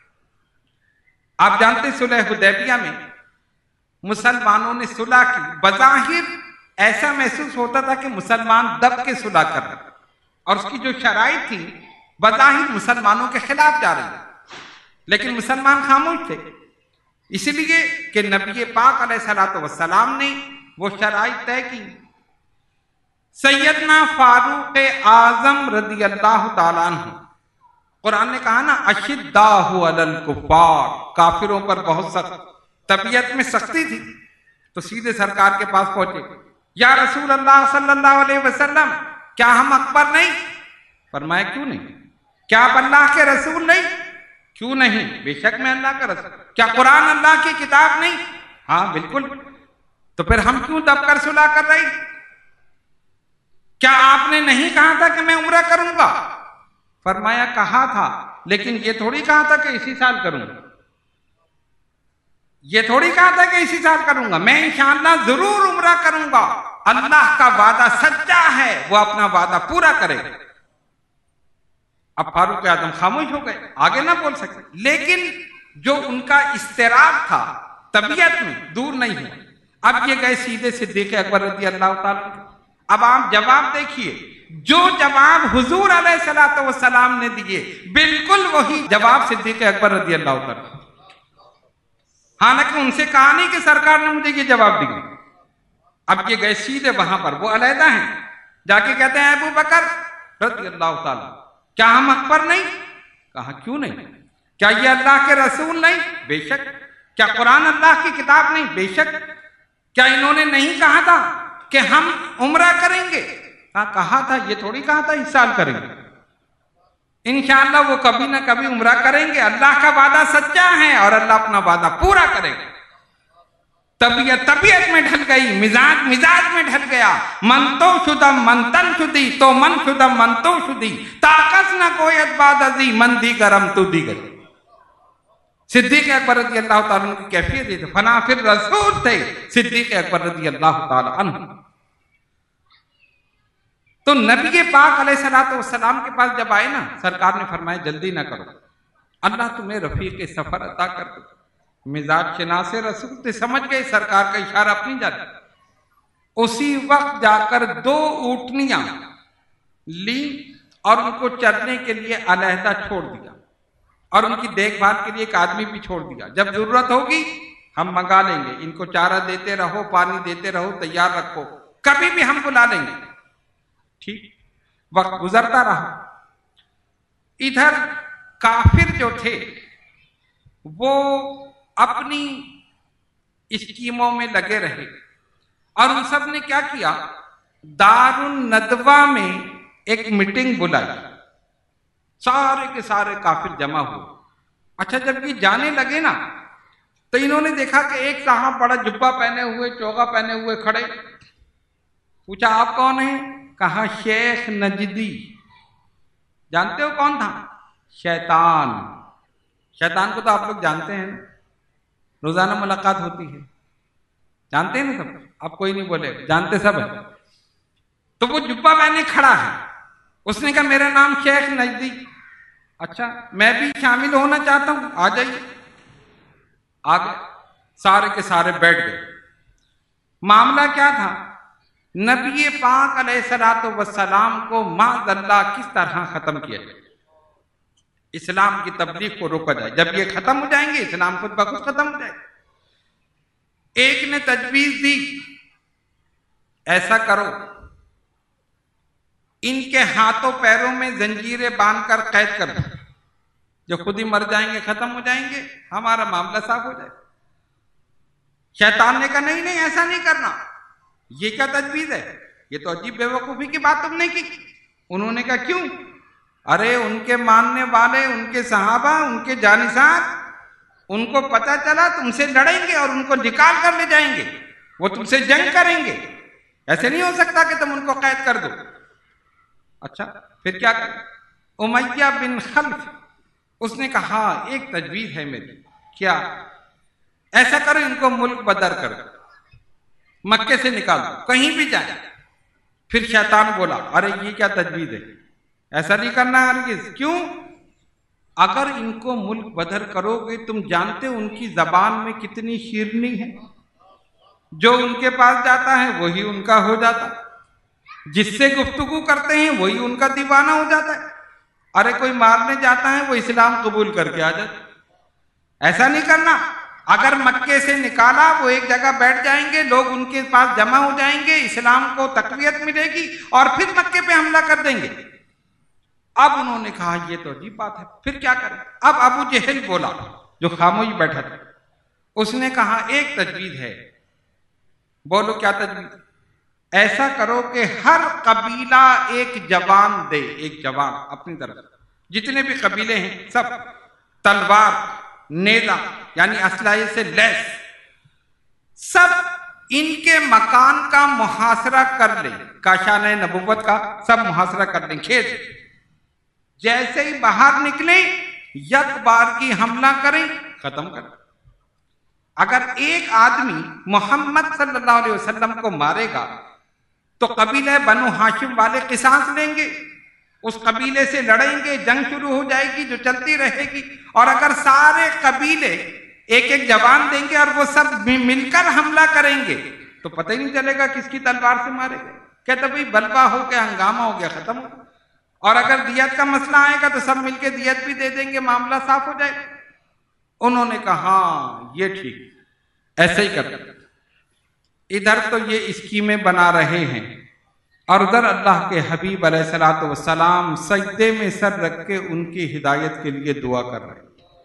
آپ جانتے صلح حدیبیہ میں مسلمانوں نے صلح کی۔ بظاہر ایسا محسوس ہوتا تھا کہ مسلمان دب کے صلح کر رہے، اور اس کی جو شرائط تھی بظاہر مسلمانوں کے خلاف جا رہی، لیکن مسلمان خاموش تھے، اس لیے کہ نبی پاک علیہ الصلوۃ والسلام نے وہ شرائط طے کی۔ سیدنا فاروق اعظم رضی اللہ تعالیٰ عنہ، قرآن نے کہا نا اشداء علی الکفار، کافروں پر بہت سخت، طبیعت میں سختی تھی، تو سیدھے سرکار کے پاس پہنچے، یا رسول اللہ صلی اللہ علیہ وسلم کیا ہم اکبر نہیں؟ فرمایا کیوں نہیں؟ کیا آپ اللہ کے رسول نہیں؟ کیوں نہیں؟ بے شک میں اللہ کا رسول۔ کیا قرآن اللہ کی کتاب نہیں؟ ہاں بالکل۔ تو پھر ہم کیوں دب کر صلح کر رہی؟ کیا آپ نے نہیں کہا تھا کہ میں عمرہ کروں گا؟ فرمایا کہا تھا، لیکن یہ تھوڑی کہا تھا کہ اسی سال کروں گا، یہ تھوڑی کہا تھا کہ اسی سال کروں گا، میں انشاءاللہ ضرور عمرہ کروں گا، اللہ کا وعدہ سچا ہے، وہ اپنا وعدہ پورا کرے گا۔ اب فاروق اعظم خاموش ہو گئے، آگے نہ بول سکتے، لیکن جو ان کا اضطراب تھا طبیعت میں دور نہیں ہوا۔ اب یہ گئے سیدھے صدیق اکبر رضی اللہ تعالیٰ۔ اب آپ جواب دیکھیے، جو جواب حضور علیہ الصلوۃ والسلام نے دیے بالکل وہی جواب صدیق اکبر رضی اللہ تعالیٰ، حالانکہ ان سے کہا نہیں کہ سرکار نے مجھے یہ جواب دیا۔ اب یہ گئے سیدھے وہاں پر، وہ علیحدہ ہیں، جا کے کہتے ہیں ابو بکر رضی اللہ تعالیٰ کیا ہم اکبر نہیں؟ کہا کیوں نہیں؟ کیا یہ اللہ کے رسول نہیں؟ بے شک۔ کیا قرآن اللہ کی کتاب نہیں؟ بے شک۔ کیا انہوں نے نہیں کہا تھا کہ ہم عمرہ کریں گے؟ کہا تھا، یہ تھوڑی کہا تھا اس سال کریں گے۔ انشاءاللہ وہ کبھی نہ کبھی عمرہ کریں گے. اللہ کا وعدہ سچا ہے اور اللہ اپنا وعدہ پورا کرے گا. طبیعت میں ڈھل گئی، مزاج میں ڈھل گیا. من تو شدم من تن شدی تو من شدم من تو شدی طاقت نہ کوئی بعد ازی من دیگرم تو دیگر. صدیق اکبر رضی اللہ تعالیٰ عنہ کی کیفیت یہ تھی، فنا پھر رسول تھے صدیق اکبر رضی اللہ تعالیٰ عنہ. تو نبی پاک علیہ الصلوۃ والسلام کے پاس جب آئے نا، سرکار نے فرمایا جلدی نہ کرو، اللہ تمہیں رفیق سفر عطا کر دے. مزاج شناس رسول تھے، سمجھ گئے سرکار کا اشارہ اپنی جاتی. اسی وقت جا کر 2 اونٹنیاں لی اور ان کو چرنے کے لیے علیحدہ چھوڑ دیا اور ان کی دیکھ بھال کے لیے ایک آدمی بھی چھوڑ دیا. جب ضرورت ہوگی ہم منگا لیں گے، ان کو چارہ دیتے رہو، پانی دیتے رہو، تیار رکھو، کبھی بھی ہم بلا لیں گے. ٹھیک. وقت گزرتا رہا. ادھر کافر جو تھے وہ اپنی اسکیموں میں لگے رہے اور ان سب نے کیا کیا، دار الندوہ میں ایک میٹنگ بلائی. سارے کے سارے کافر جمع ہوئے. اچھا جب یہ جانے لگے نا تو انہوں نے دیکھا کہ ایک صاحب بڑا جبہ پہنے ہوئے، چوغا پہنے ہوئے کھڑے. پوچھا آپ کون ہیں؟ کہا شیخ نجدی. جانتے ہو کون تھا؟ شیطان. شیطان کو تو آپ لوگ جانتے ہیں، روزانہ ملاقات ہوتی ہے، جانتے ہیں نا سب. اب کوئی نہیں بولے، جانتے سب ہیں. تو وہ جبہ پہنے کھڑا ہے. اس نے کہا میرا نام شیخ نجدی. اچھا میں بھی شامل ہونا چاہتا ہوں، آ جائیے. آ گئے. سارے کے سارے بیٹھ گئے. معاملہ کیا تھا؟ نبی پاک علیہ الصلوۃ والسلام کو معاذ اللہ کس طرح ختم کیا جائے، اسلام کی تبلیغ کو روکا جائے. جب یہ ختم ہو جائیں گے اسلام خود بخود ختم ہو جائے. ایک نے تجویز دی، ایسا کرو ان کے ہاتھوں پیروں میں زنجیریں باندھ کر قید کر دو، جو خود ہی مر جائیں گے ختم ہو جائیں گے، ہمارا معاملہ صاف ہو جائے. شیطان نے کہا نہیں نہیں ایسا نہیں کرنا. یہ کیا تجویز ہے؟ یہ تو عجیب بے وقوفی کی بات تم نے کی. انہوں نے کہا کیوں؟ ارے ان کے ماننے والے، ان کے صحابہ، ان کے جانشین، ان کو پتہ چلا تم سے لڑیں گے اور ان کو نکال کر لے جائیں گے، وہ تم سے جنگ کریں گے. ایسے نہیں ہو سکتا کہ تم ان کو قید کر دو. اچھا پھر کیا کریں؟ امیہ بن خلف اس نے کہا ایک تجویز ہے میری. کیا؟ ایسا کرو ان کو ملک بدر کر دو، مکے سے نکال دو، کہیں بھی جائیں. پھر شیطان بولا ارے یہ کیا تجویز ہے، ایسا نہیں کرنا ہرگز. کیوں؟ اگر ان کو ملک بدر کرو گے، تم جانتے ان کی زبان میں کتنی شیرنی ہے، جو ان کے پاس جاتا ہے وہی ان کا ہو جاتا ہے، جس سے گفتگو کرتے ہیں وہی ان کا دیوانہ ہو جاتا ہے. ارے کوئی مارنے جاتا ہے وہ اسلام قبول کر کے آ جاتا. ایسا نہیں کرنا. اگر مکے سے نکالا وہ ایک جگہ بیٹھ جائیں گے، لوگ ان کے پاس جمع ہو جائیں گے، اسلام کو تقویت ملے گی اور پھر مکے پہ حملہ کر دیں گے. اب انہوں نے کہا یہ تو عجیب بات ہے، پھر کیا کریں؟ اب ابو جہل بولا جو خاموش بیٹھا تھا. اس نے کہا ایک تجویز ہے. بولو کیا تجویز؟ ایسا کرو کہ ہر قبیلہ ایک جوان دے، ایک جوان اپنی طرف، جتنے بھی قبیلے ہیں سب تلوار، نیزہ یعنی اسلحے سے لیس، سب ان کے مکان کا محاصرہ کر لیں، کاشانہ نبوت کا سب محاصرہ کر لیں، کھیت. جیسے ہی باہر نکلیں یک بار کی حملہ کریں، ختم کر. اگر ایک آدمی محمد صلی اللہ علیہ وسلم کو مارے گا تو قبیلہ بنو ہاشم والے قصاص لیں گے، اس قبیلے سے لڑیں گے، جنگ شروع ہو جائے گی جو چلتی رہے گی. اور اگر سارے قبیلے ایک ایک جوان دیں گے اور وہ سب مل کر حملہ کریں گے تو پتہ ہی نہیں چلے گا کس کی تلوار سے مارے گئے. کہتے بھئی بلوا ہو گیا، ہنگامہ ہو گیا، ختم ہو گیا. اور اگر دیت کا مسئلہ آئے گا تو سب مل کے دیت بھی دے دیں گے، معاملہ صاف ہو جائے گا. انہوں نے کہا ہاں یہ ٹھیک، ایسے ہی کرتے. ادھر تو یہ اسکیمیں بنا رہے ہیں اور ادھر اللہ کے حبیب علیہ الصلوۃ والسلام سجدے میں سر رکھ کے ان کی ہدایت کے لیے دعا کر رہے ہیں.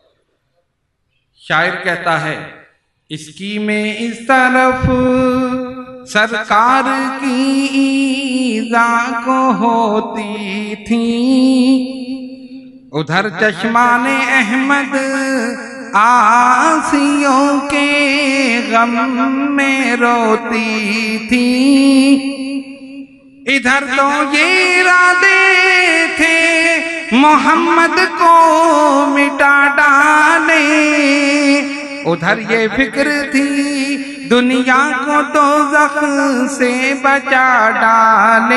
شاعر کہتا ہے اسکیمیں اس طرف سرکار کی ایذا کو ہوتی تھی، ادھر چشمان احمد آسیوں کے غم میں روتی تھی، ادھر تو یہ ارادے تھے محمد کو مٹا ڈالے، ادھر یہ فکر تھی دنیا کو دوزخ سے بچا ڈالے،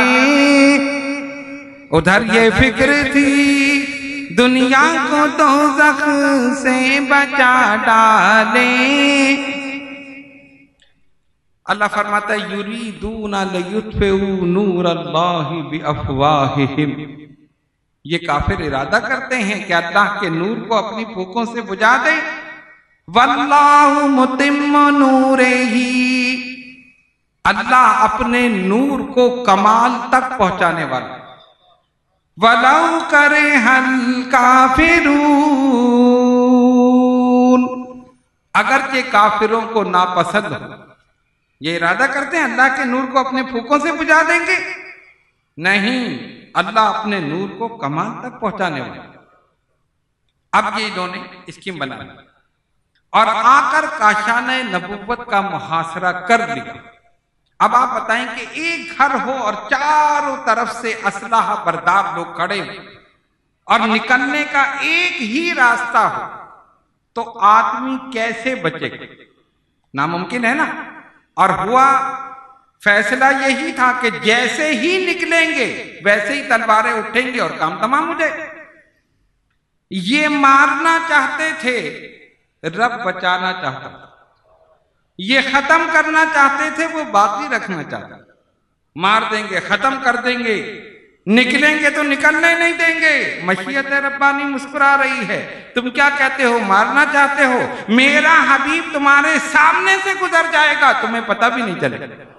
ادھر یہ فکر تھی دنیا کو دوزخ سے بچا ڈالے۔ اللہ فرماتا ہے یریدون لیطفئوا نور اللہ بافواہہم، یہ کافر ارادہ کرتے ہیں کہ اللہ کے نور کو اپنی پھونکوں سے بجھا دیں، واللہ متم نورہ، اللہ اپنے نور کو کمال تک پہنچانے والا، وَلَوْ كَرِهَ الْكَافِرُونَ، اگرچہ کافروں کو ناپسند ہو۔ یہ ارادہ کرتے ہیں اللہ کے نور کو اپنے پھونکوں سے بجھا دیں گے، نہیں، اللہ اپنے نور کو کمال تک پہنچانے والا۔ اب یہ انہوں نے اسکیم بنا لی اور آ کر کاشانہ نبوت کا محاصرہ کر لیا۔ اب آپ بتائیں کہ ایک گھر ہو اور چاروں طرف سے اسلحہ بردار لوگ کھڑے ہو اور نکلنے کا ایک ہی راستہ ہو تو آدمی کیسے بچے گا؟ ناممکن ہے نا۔ اور ہوا فیصلہ یہی تھا کہ جیسے ہی نکلیں گے ویسے ہی تلواریں اٹھیں گے اور کام تمام ہو جائے۔ یہ مارنا چاہتے تھے، رب بچانا چاہتا تھا۔ یہ ختم کرنا چاہتے تھے، وہ باقی رکھنا چاہتا تھا۔ مار دیں گے، ختم کر دیں گے، نکلیں گے تو نکلنے نہیں دیں گے۔ مشیت ربانی مسکرا رہی ہے، تم کیا کہتے ہو؟ مارنا چاہتے ہو؟ میرا حبیب تمہارے سامنے سے گزر جائے گا، تمہیں پتہ بھی نہیں چلے گا۔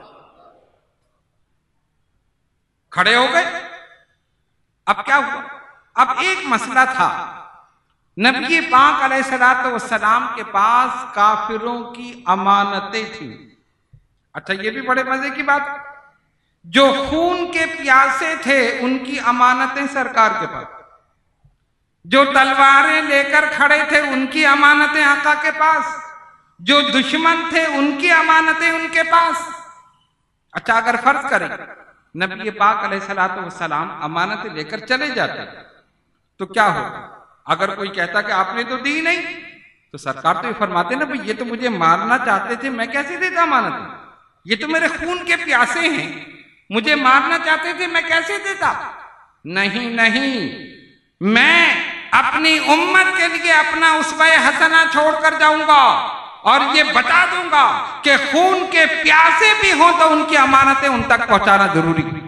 کھڑے ہو گئے۔ اب کیا ہوا؟ اب ایک مسئلہ تھا، نبی پاک علیہ السلام کے پاس کافروں کی امانتیں تھیں۔ اچھا یہ بھی بڑے مزے کی بات، جو خون کے پیاسے تھے ان کی امانتیں سرکار کے پاس، جو تلواریں لے کر کھڑے تھے ان کی امانتیں آقا کے پاس، جو دشمن تھے ان کی امانتیں ان کے پاس۔ اچھا اگر فرض کریں نبی پاک علیہ السلام امانتیں لے کر چلے جاتے تو کیا ہوگا؟ اگر کوئی کہتا کہ آپ نے تو دی نہیں، تو سرکار تو یہ فرماتے نا بھئی یہ تو مجھے مارنا چاہتے تھے، میں کیسے دیتا امانت؟ یہ تو میرے خون کے پیاسے ہیں، مجھے مارنا چاہتے تھے، میں کیسے دیتا؟ نہیں نہیں، میں اپنی امت کے لیے اپنا اسوہ حسنہ چھوڑ کر جاؤں گا اور یہ بتا دوں گا کہ خون کے پیاسے بھی ہوں تو ان کی امانتیں ان تک پہنچانا ضروری ہے۔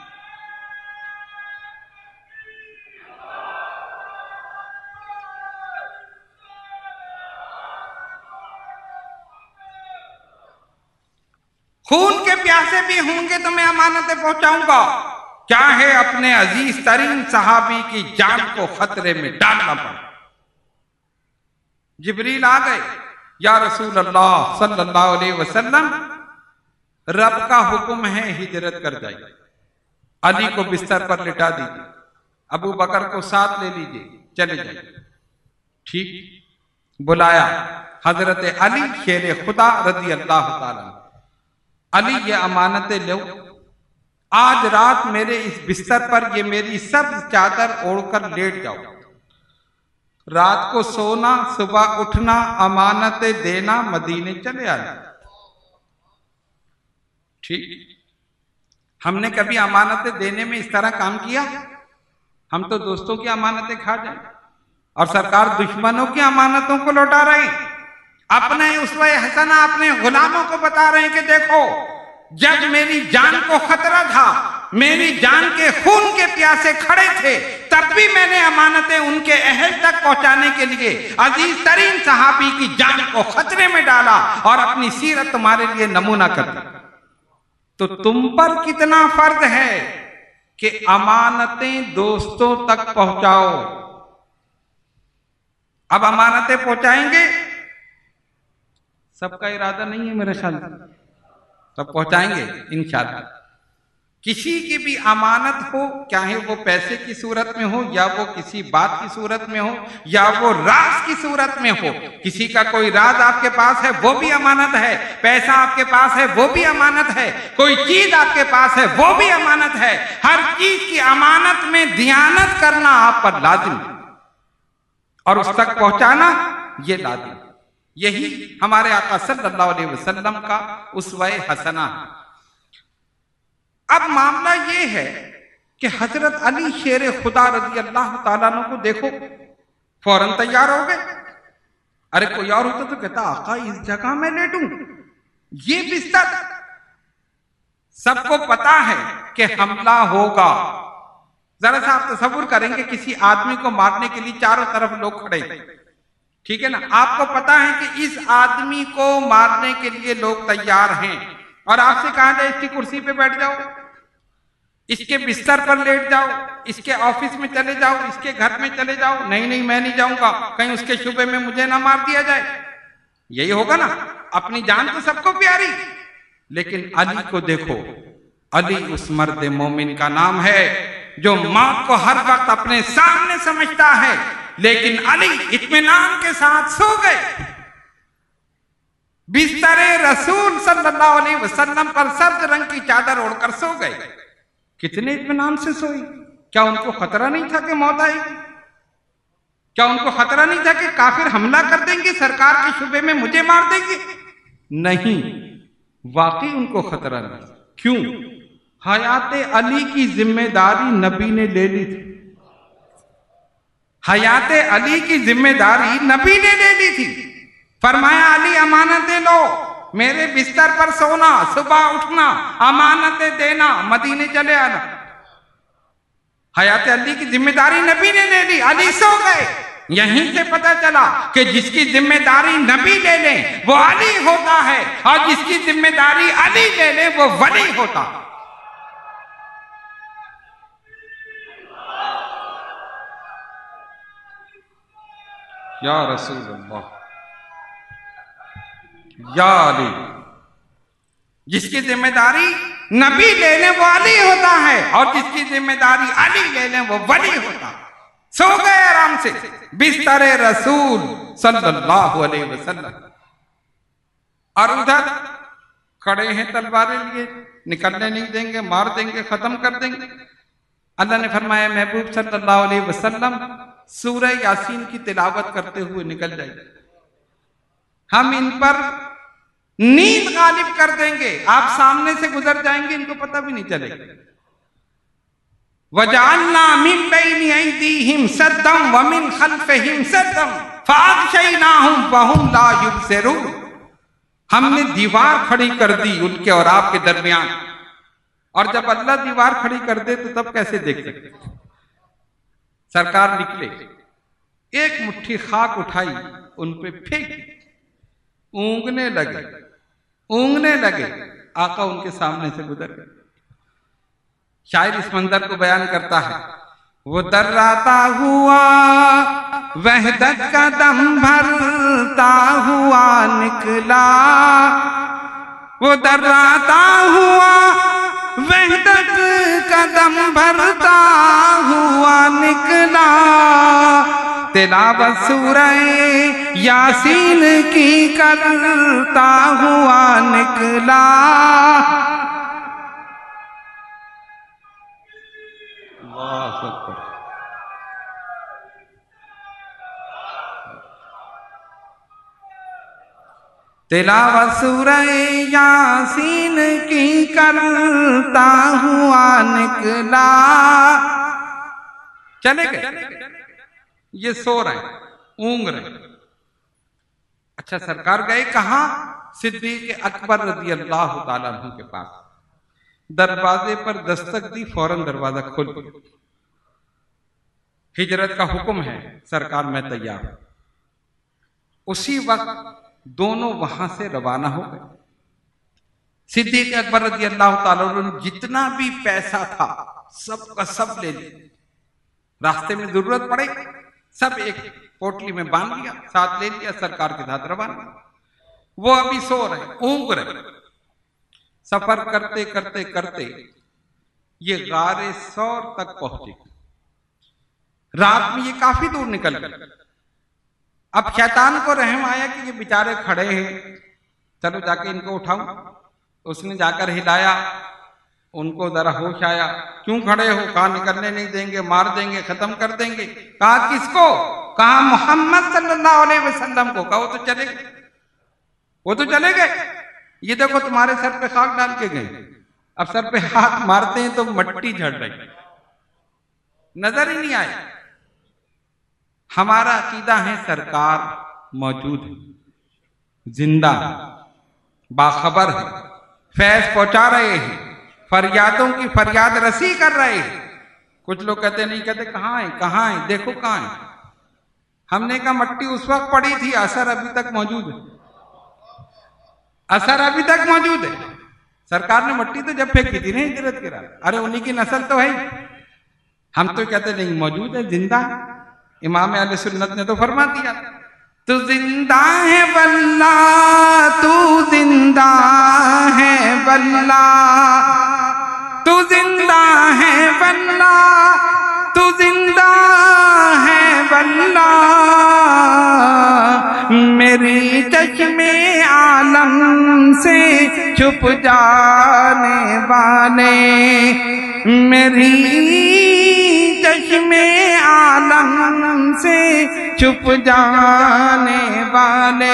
خون کے پیاسے بھی ہوں گے تو میں امانتیں پہنچاؤں گا، چاہے اپنے عزیز ترین صحابی کی جان کو خطرے میں ڈالنا پڑے۔ جبریل آ گئے، یا رسول اللہ صلی اللہ علیہ وسلم، رب کا حکم ہے ہجرت کر جائیے، علی کو بستر پر لٹا دیجیے، ابو بکر کو ساتھ لے لیجیے، چلے جائیے۔ ٹھیک، بلایا حضرت علی شیر خدا رضی اللہ تعالیٰ، علی یہ امانتیں لو، آج رات میرے اس بستر پر یہ میری سبز چادر اوڑھ کر لیٹ جاؤ، رات کو سونا، صبح اٹھنا، امانتیں دینا، مدینے چلے آئے۔ ٹھیک، ہم نے کبھی امانتیں دینے میں اس طرح کام کیا؟ ہم تو دوستوں کی امانتیں کھا جائیں اور سرکار دشمنوں کی امانتوں کو لوٹا رہے ہیں۔ اپنے اسوہ حسنہ اپنے غلاموں کو بتا رہے ہیں کہ دیکھو، جب میری جان کو خطرہ تھا، میری جان کے خون کے پیاسے کھڑے تھے، تب بھی میں نے امانتیں ان کے اہل تک پہنچانے کے لیے عزیز ترین صحابی کی جان کو خطرے میں ڈالا اور اپنی سیرت تمہارے لیے نمونہ کر دی۔ تو تم پر کتنا فرض ہے کہ امانتیں دوستوں تک پہنچاؤ۔ اب امانتیں پہنچائیں گے، سب کا ارادہ نہیں ہے میرے خیال، سب پہنچائیں گے انشاءاللہ۔ کسی کی بھی امانت ہو، چاہے وہ پیسے کی صورت میں ہو یا وہ کسی بات کی صورت میں ہو یا وہ راز کی صورت میں ہو، کسی کا کوئی راز آپ کے پاس ہے وہ بھی امانت ہے، پیسہ آپ کے پاس ہے وہ بھی امانت ہے، کوئی چیز آپ کے پاس ہے وہ بھی امانت ہے، ہر چیز کی امانت میں دیانت کرنا آپ پر لازم ہے اور اس تک پہنچانا یہ لازم ہے۔ یہی ہمارے آقا صلی اللہ علیہ وسلم کا اسوہ حسنہ ہے۔ اب معاملہ یہ ہے کہ حضرت علی شیر خدا رضی اللہ تعالیٰ عنہ کو دیکھو، فوراً تیار ہو گئے۔ ارے کوئی اور ہوتا تو کہتا آقا اس جگہ میں لیٹوں، یہ بستر، سب کو پتا ہے کہ حملہ ہوگا۔ ذرا سا آپ تصور کریں گے کسی آدمی کو مارنے کے لیے چاروں طرف لوگ کھڑے ہیں، ٹھیک ہے نا، آپ کو پتا ہے کہ اس آدمی کو مارنے کے لیے لوگ تیار ہیں، اور آپ سے کہا جائے اس کی کرسی پہ بیٹھ جاؤ، اس کے بستر پر لیٹ جاؤ، اس کے آفس میں چلے جاؤ، اس کے گھر میں چلے جاؤ، نہیں میں نہیں جاؤں گا، کہیں اس کے شعبے میں مجھے نہ مار دیا جائے، یہی ہوگا نا۔ اپنی جان تو سب کو پیاری، لیکن علی کو دیکھو، علی اس مرد مومن کا نام ہے جو موت کو ہر وقت اپنے سامنے سمجھتا ہے، لیکن علی اطمینان کے ساتھ سو گئے، بستر رسول صلی اللہ علیہ وسلم پر سبز رنگ کی چادر اوڑھ کر سو گئے۔ کتنے اطمینان سے سوئی؟ کیا ان کو خطرہ نہیں تھا کہ موت آئے گی؟ کیا ان کو خطرہ نہیں تھا کہ کافر حملہ کر دیں گے، سرکار کے شعبے میں مجھے مار دیں گے؟ نہیں، واقعی ان کو خطرہ نہیں۔ کیوں؟ حیات علی کی ذمہ داری نبی نے لے لی تھی، حیات علی کی ذمہ داری نبی نے لے لی تھی۔ فرمایا علی امانتیں لو، میرے بستر پر سونا، صبح اٹھنا، امانتیں دینا، مدینے چلے آنا، حیات علی کی ذمہ داری نبی نے لے لی، علی سو گئے۔ یہیں سے پتہ چلا کہ جس کی ذمہ داری نبی لے لیں وہ علی ہوتا ہے، اور جس کی ذمہ داری علی لے لیں وہ ولی ہوتا ہے۔ یا رسول اللہ، یا علی، جس کی ذمہ داری نبی لے لیں وہ علی ہوتا ہے، اور جس کی ذمہ داری علی لے لیں وہ ولی ہوتا ہے۔ سو گئے آرام سے بستر رسول صلی اللہ علیہ وسلم، اور ادھر کھڑے ہیں تلواریں لیے، نکلنے نہیں دیں گے، مار دیں گے، ختم کر دیں گے۔ اللہ نے فرمایا محبوب صلی اللہ علیہ وسلم سورہ یاسین کی تلاوت کرتے ہوئے نکل جائیں، ہم ان پر نیند غالب کر دیں گے، آپ سامنے سے گزر جائیں گے، ان کو پتہ بھی نہیں چلے گا۔ وَجَعَلْنَا مِن بَيْنِ أَيْدِيهِمْ سَدًّا وَمِنْ خَلْفِهِمْ سَدًّا فَأَغْشَيْنَاهُمْ فَهُمْ لَا يُبْصِرُونَ، ہم نے دیوار کھڑی کر دی ان کے اور آپ کے درمیان، اور جب اللہ دیوار کھڑی کر دے تو تب کیسے دیکھ سکتے؟ سرکار نکلے، ایک مٹھی خاک اٹھائی، ان پہ پھینکی، اونگنے لگے، آقا ان کے سامنے سے گزر گئے۔ شاعر اس منظر کو بیان کرتا ہے، وہ دراتا ہوا وحدت کا دم بھرتا ہوا نکلا، وہ دراتا ہوا وحدت کا دم بھرتا ہوا نکلا، تلاوت سورہ یاسین کی کرتا ہوا نکلا۔ اللہ اکبر۔ تلاوت سورہ یاسین کی کرتا ہوا نکلا، چلے گئے، یہ سو رہے ہیں، اونگ رہے ہیں۔ اچھا سرکار گئے کہاں؟ صدیق اکبر رضی اللہ تعالیٰ عنہ کے پاس، دروازے پر دستک دی، فوراً دروازہ کھل گیا۔ ہجرت کا حکم ہے، سرکار میں تیار ہوں۔ اسی وقت دونوں وہاں سے روانہ ہو گئے۔ صدیق اکبر رضی اللہ تعالیٰ عنہ نے جتنا بھی پیسہ تھا سب کا سب لے لیا، راستے میں ضرورت پڑے سب ایک پوٹلی میں باندھ لیا، ساتھ لے لیا، سرکار کے ساتھ روانہ۔ وہ ابھی سو رہے، اونگ رہے۔ سفر کرتے کرتے کرتے یہ غار ثور تک پہنچے. رات میں یہ کافی دور نکل گئے. اب شیطان کو رحم آیا کہ یہ بیچارے کھڑے ہیں، چلو جا کے ان کو اٹھاؤں. اس نے جا کر ہلایا، ان کو ذرا ہوش آیا. کیوں کھڑے ہو؟ کہا نکلنے نہیں دیں گے، مار دیں گے، ختم کر دیں گے. کہا کس کو؟ کہا محمد صلی اللہ علیہ وسلم کو. کہا وہ تو چلے گئے، وہ تو چلے گئے. یہ دیکھو تمہارے سر پہ خاک ڈال کے گئے. اب سر پہ ہاتھ مارتے ہیں تو مٹی جھڑ رہی، نظر ہی نہیں آئے. ہمارا عقیدہ ہے سرکار موجود ہے، زندہ، باخبر ہے، فیض پہنچا رہے ہیں، فریادوں کی فریاد رسی کر رہے ہیں. کچھ لوگ کہتے نہیں، کہتے کہاں ہیں کہاں ہیں، دیکھو کہاں ہیں. ہم نے کہا مٹی اس وقت پڑی تھی، اثر ابھی تک موجود ہے، اثر ابھی تک موجود ہے. سرکار نے مٹی تو جب پھینکی تھی نا ہجرت کے رات، ارے انہی کی نسل تو ہے. ہم تو کہتے نہیں، موجود ہے، زندہ. امام اہل سنت نے تو فرما دیا، تو زندہ ہے واللہ، تو زندہ ہے واللہ، تو زندہ ہے واللہ، تو زندہ ہے واللہ. میری چشم عالم سے چھپ جانے والے، میری چشم عالم سے چھپ جانے والے.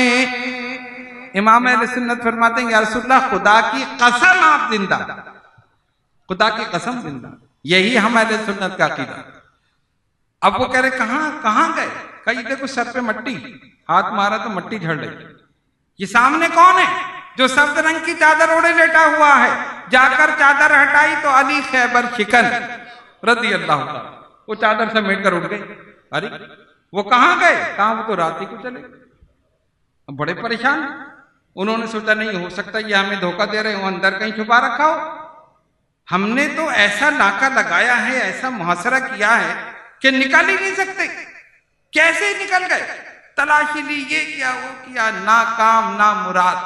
امام اہل سنت فرماتے ہیں یا رسول اللہ خدا کی قسم آپ زندہ، خدا کی قسم زندہ. یہی ہم اہل سنت کا عقیدہ. اب وہ کہہ رہے کہاں گئے؟ کہا یہ دیکھو سر پہ مٹی، ہاتھ مارا تو مٹی جھڑ رہی. یہ سامنے کون ہے؟ جو سبز رنگ کی چادر اوڑے لیٹا ہوا ہے. جا کر چادر ہٹائی تو علی خیبر شکن رضی اللہ تعالیٰ، وہ چادر سمیٹ کر اٹھ گئے. ارے وہ کہاں گئے؟ کہاں وہ تو رات ہی کو چلے. بڑے پریشان. انہوں نے سوچا نہیں ہو سکتا یہ ہمیں دھوکہ دے رہے ہوں، اندر کہیں چھپا رکھا ہو. ہم نے تو ایسا ناکہ لگایا ہے، ایسا محاصرہ کیا ہے کہ نکل ہی نہیں سکتے. کیسے نکل گئے؟ تلاشی لی، یہ کیا وہ کیا، ناکام، نامراد،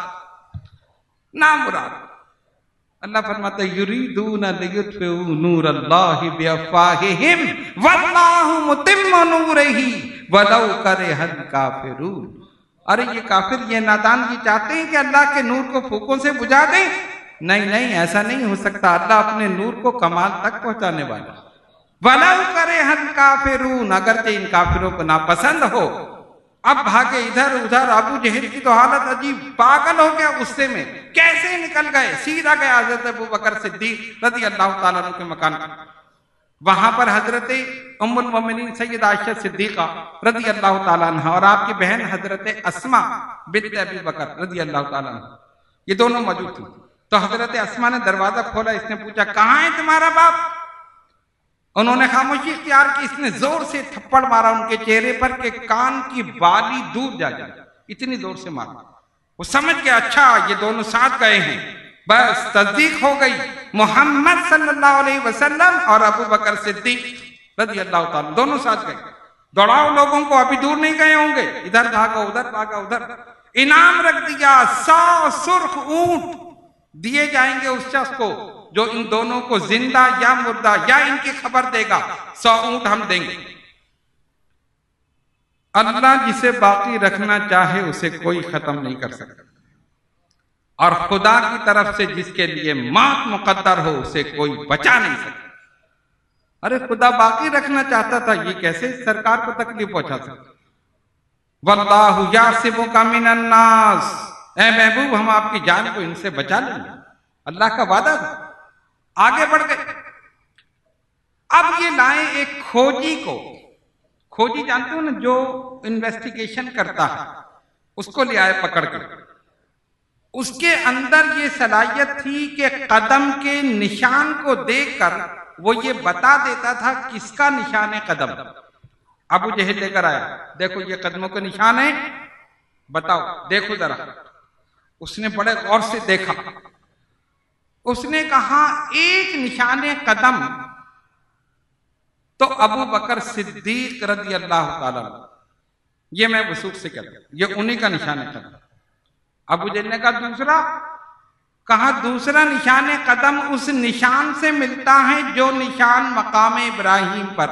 نامراد. اللہ فرماتا ہے یریدون لیطفئوا نور اللہ بافواہہم واللہ متم نورہ ولو کرہ الکافرون. ارے یہ کافر، یہ نادان یہ چاہتے ہیں کہ اللہ کے نور کو پھوکوں سے بجھا دیں. نہیں، ایسا نہیں ہو سکتا. اللہ اپنے نور کو کمال تک پہنچانے والا. وَلَوْ كَرِهَ الْكَافِرُونَ، اگرچہ ان کافروں کو ناپسند ہو. اب بھاگے ادھر ادھر. ابو جہل کی تو حالت عجیب، پاگل ہو گیا غصے میں. کیسے نکل گئے؟ سیدھا گئے حضرت ابو بکر صدیق رضی اللہ تعالیٰ عنہ کے مکان پر. وہاں پر حضرت ام المومنین سید عائشہ صدیقہ رضی اللہ تعالیٰ عنہ اور آپ کی بہن حضرت اسماء بنت ابی بکر رضی اللہ تعالیٰ عنہ، یہ دونوں موجود تھے. تو حضرت اسماء نے دروازہ کھولا. اس نے پوچھا کہاں ہے تمہارا باپ؟ انہوں نے خاموشی اختیار کی. اس نے زور سے تھپڑ مارا ان کے چہرے پر کہ کان کی بالی دور جا جائے، اتنی زور سے مارا. وہ سمجھ گیا اچھا یہ دونوں ساتھ گئے ہیں. بس تصدیق ہو گئی. محمد صلی اللہ علیہ وسلم اور ابو بکر صدیق رضی اللہ تعالیٰ دونوں ساتھ گئے. دوڑاؤ لوگوں کو، ابھی دور نہیں گئے ہوں گے. ادھر بھاگا ادھر بھاگا ادھر. انعام رکھ دیا، 100 سرخ اونٹ دیے جائیں گے اس شخص کو جو ان دونوں کو زندہ یا مردہ یا ان کی خبر دے گا. 100 اونٹ ہم دیں گے. اللہ جسے باقی رکھنا چاہے اسے کوئی ختم نہیں کر سکتا، اور خدا کی طرف سے جس کے لیے موت مقدر ہو اسے کوئی بچا نہیں سکتا. ارے خدا باقی رکھنا چاہتا تھا، یہ کیسے سرکار کو تکلیف پہنچا سکتا؟ واللہ یعصمک من الناس، اے محبوب ہم آپ کی جان کو ان سے بچا لیں گے. اللہ کا وعدہ تھا. آگے بڑھ گئے. اب یہ لائے ایک کھوجی کو. کھوجی جانتے ہو نا، جو انویسٹیگیشن کرتا ہے، اس کو لے آئے پکڑ کر. اس کے اندر یہ صلاحیت تھی کہ قدم کے نشان کو دیکھ کر وہ یہ بتا دیتا تھا کس کا نشان ہے قدم. ابو جہل لے کر آیا، دیکھو یہ قدموں کے نشان ہے، بتاؤ دیکھو ذرا. اس نے بڑے غور سے دیکھا. اس نے کہا ایک نشان قدم تو ابو بکر صدیق رضی اللہ تعالیٰ عنہ، یہ میں وثوق سے کہتا ہوں، یہ انہی کا نشان قدم. ابو جہل نے کہا دوسرا؟ کہا دوسرا نشان قدم اس نشان سے ملتا ہے جو نشان مقام ابراہیم پر،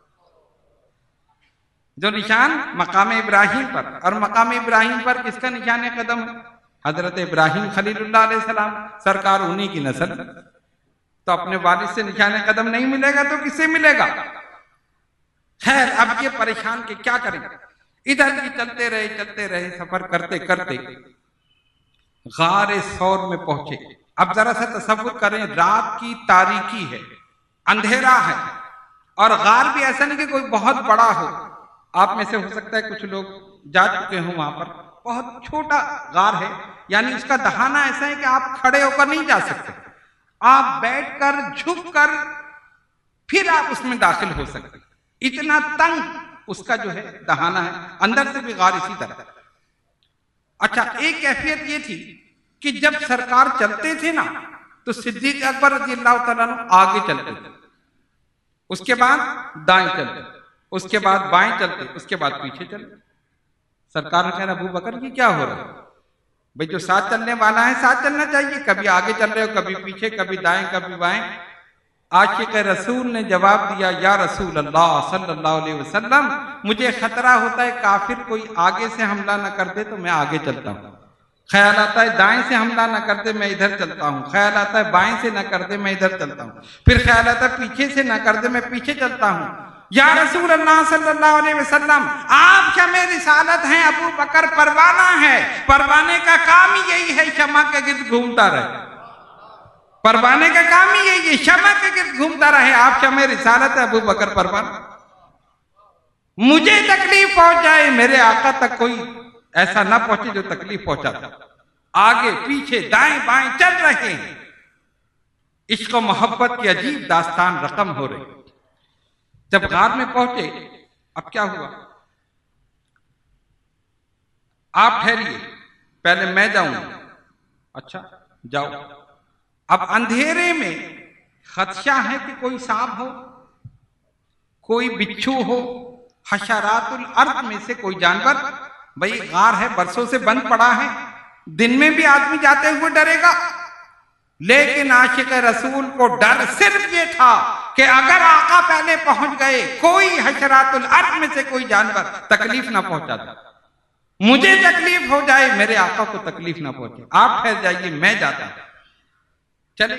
جو نشان مقام ابراہیم پر، اور مقام ابراہیم پر کس کا نشان قدم ہے؟ حضرت ابراہیم خلیل اللہ علیہ السلام، سرکار انہی کی نسل، تو اپنے والد سے نشان قدم نہیں ملے گا تو کس سے ملے گا؟ خیر اب یہ پریشان کہ کیا کریں، ادھر بھی چلتے رہے سفر کرتے کرتے غار ثور میں پہنچے۔ اب ذرا سا تصور کریں، رات کی تاریکی ہے، اندھیرا ہے، اور غار بھی ایسا نہیں کہ کوئی بہت بڑا ہو، آپ میں سے ہو سکتا ہے کچھ لوگ جا چکے ہوں وہاں پر، بہت چھوٹا غار ہے، یعنی اس کا دہانہ ایسا ہے کہ آپ کھڑے ہو کر نہیں جا سکتے، آپ بیٹھ کر جھک کر پھر آپ اس میں داخل ہو سکتے، اتنا تنگ اس کا جو ہے دہانہ ہے، اندر سے بھی غار اسی طرح۔ اچھا ایک کیفیت یہ تھی کہ جب سرکار چلتے تھے نا تو صدیق اکبر رضی اللہ تعالیٰ عنہ آگے چلتے تھے، اس کے بعد دائیں چلتے، اس کے بعد بائیں چلتے، اس کے بعد پیچھے چلتے۔ سرکار نے کہا ابو بکر یہ کیا ہو رہا ہے؟ بھئی جو ساتھ چلنے والا ہے ساتھ چلنا چاہیے، کبھی آگے چل رہے ہو کبھی پیچھے، کبھی دائیں کبھی بائیں۔ عاشق رسول نے جواب دیا یا رسول اللہ صلی اللہ علیہ وسلم، مجھے خطرہ ہوتا ہے کافر کوئی آگے سے حملہ نہ کر دے تو میں آگے چلتا ہوں، خیال آتا ہے دائیں سے حملہ نہ کر دے میں ادھر چلتا ہوں، خیال آتا ہے بائیں سے نہ کر دے میں ادھر چلتا ہوں، پھر خیال آتا ہے پیچھے سے نہ کر دے میں پیچھے چلتا ہوں۔ یا رسول اللہ صلی اللہ علیہ وسلم آپ شمع رسالت ہیں، ابو بکر پروانہ ہے، پروانے کا کام ہی یہی ہے شمع کے گرد گھومتا رہے، پروانے کا کام ہی یہی ہے شمع کے گرد گھومتا رہے، آپ شمع رسالت ہے، ابو بکر پروانہ۔ مجھے تکلیف پہنچ جائے میرے آقا تک کوئی ایسا نہ پہنچے جو تکلیف پہنچاتا، آگے پیچھے دائیں بائیں چل رہے ہیں، عشق و محبت کی عجیب داستان رقم ہو رہی۔ جب غار میں پہنچے اب کیا ہوا؟ آپ ٹھہریے پہلے میں جاؤں۔ اچھا جاؤ۔ اب اندھیرے میں خدشہ ہے کہ کوئی سانپ ہو، کوئی بچھو ہو، حشرات الارض میں سے کوئی جانور، بھئی غار ہے برسوں سے بند پڑا ہے، دن میں بھی آدمی جاتے ہوئے ڈرے گا، لیکن عاشق رسول کو ڈر صرف یہ تھا کہ اگر آقا پہلے پہنچ گئے کوئی حشرات الارض میں سے کوئی جانور تکلیف نہ پہنچاتا، مجھے تکلیف ہو جائے میرے آقا کو تکلیف نہ پہنچے، آپ ٹھہر جائیے میں جاتا ہوں۔ چلے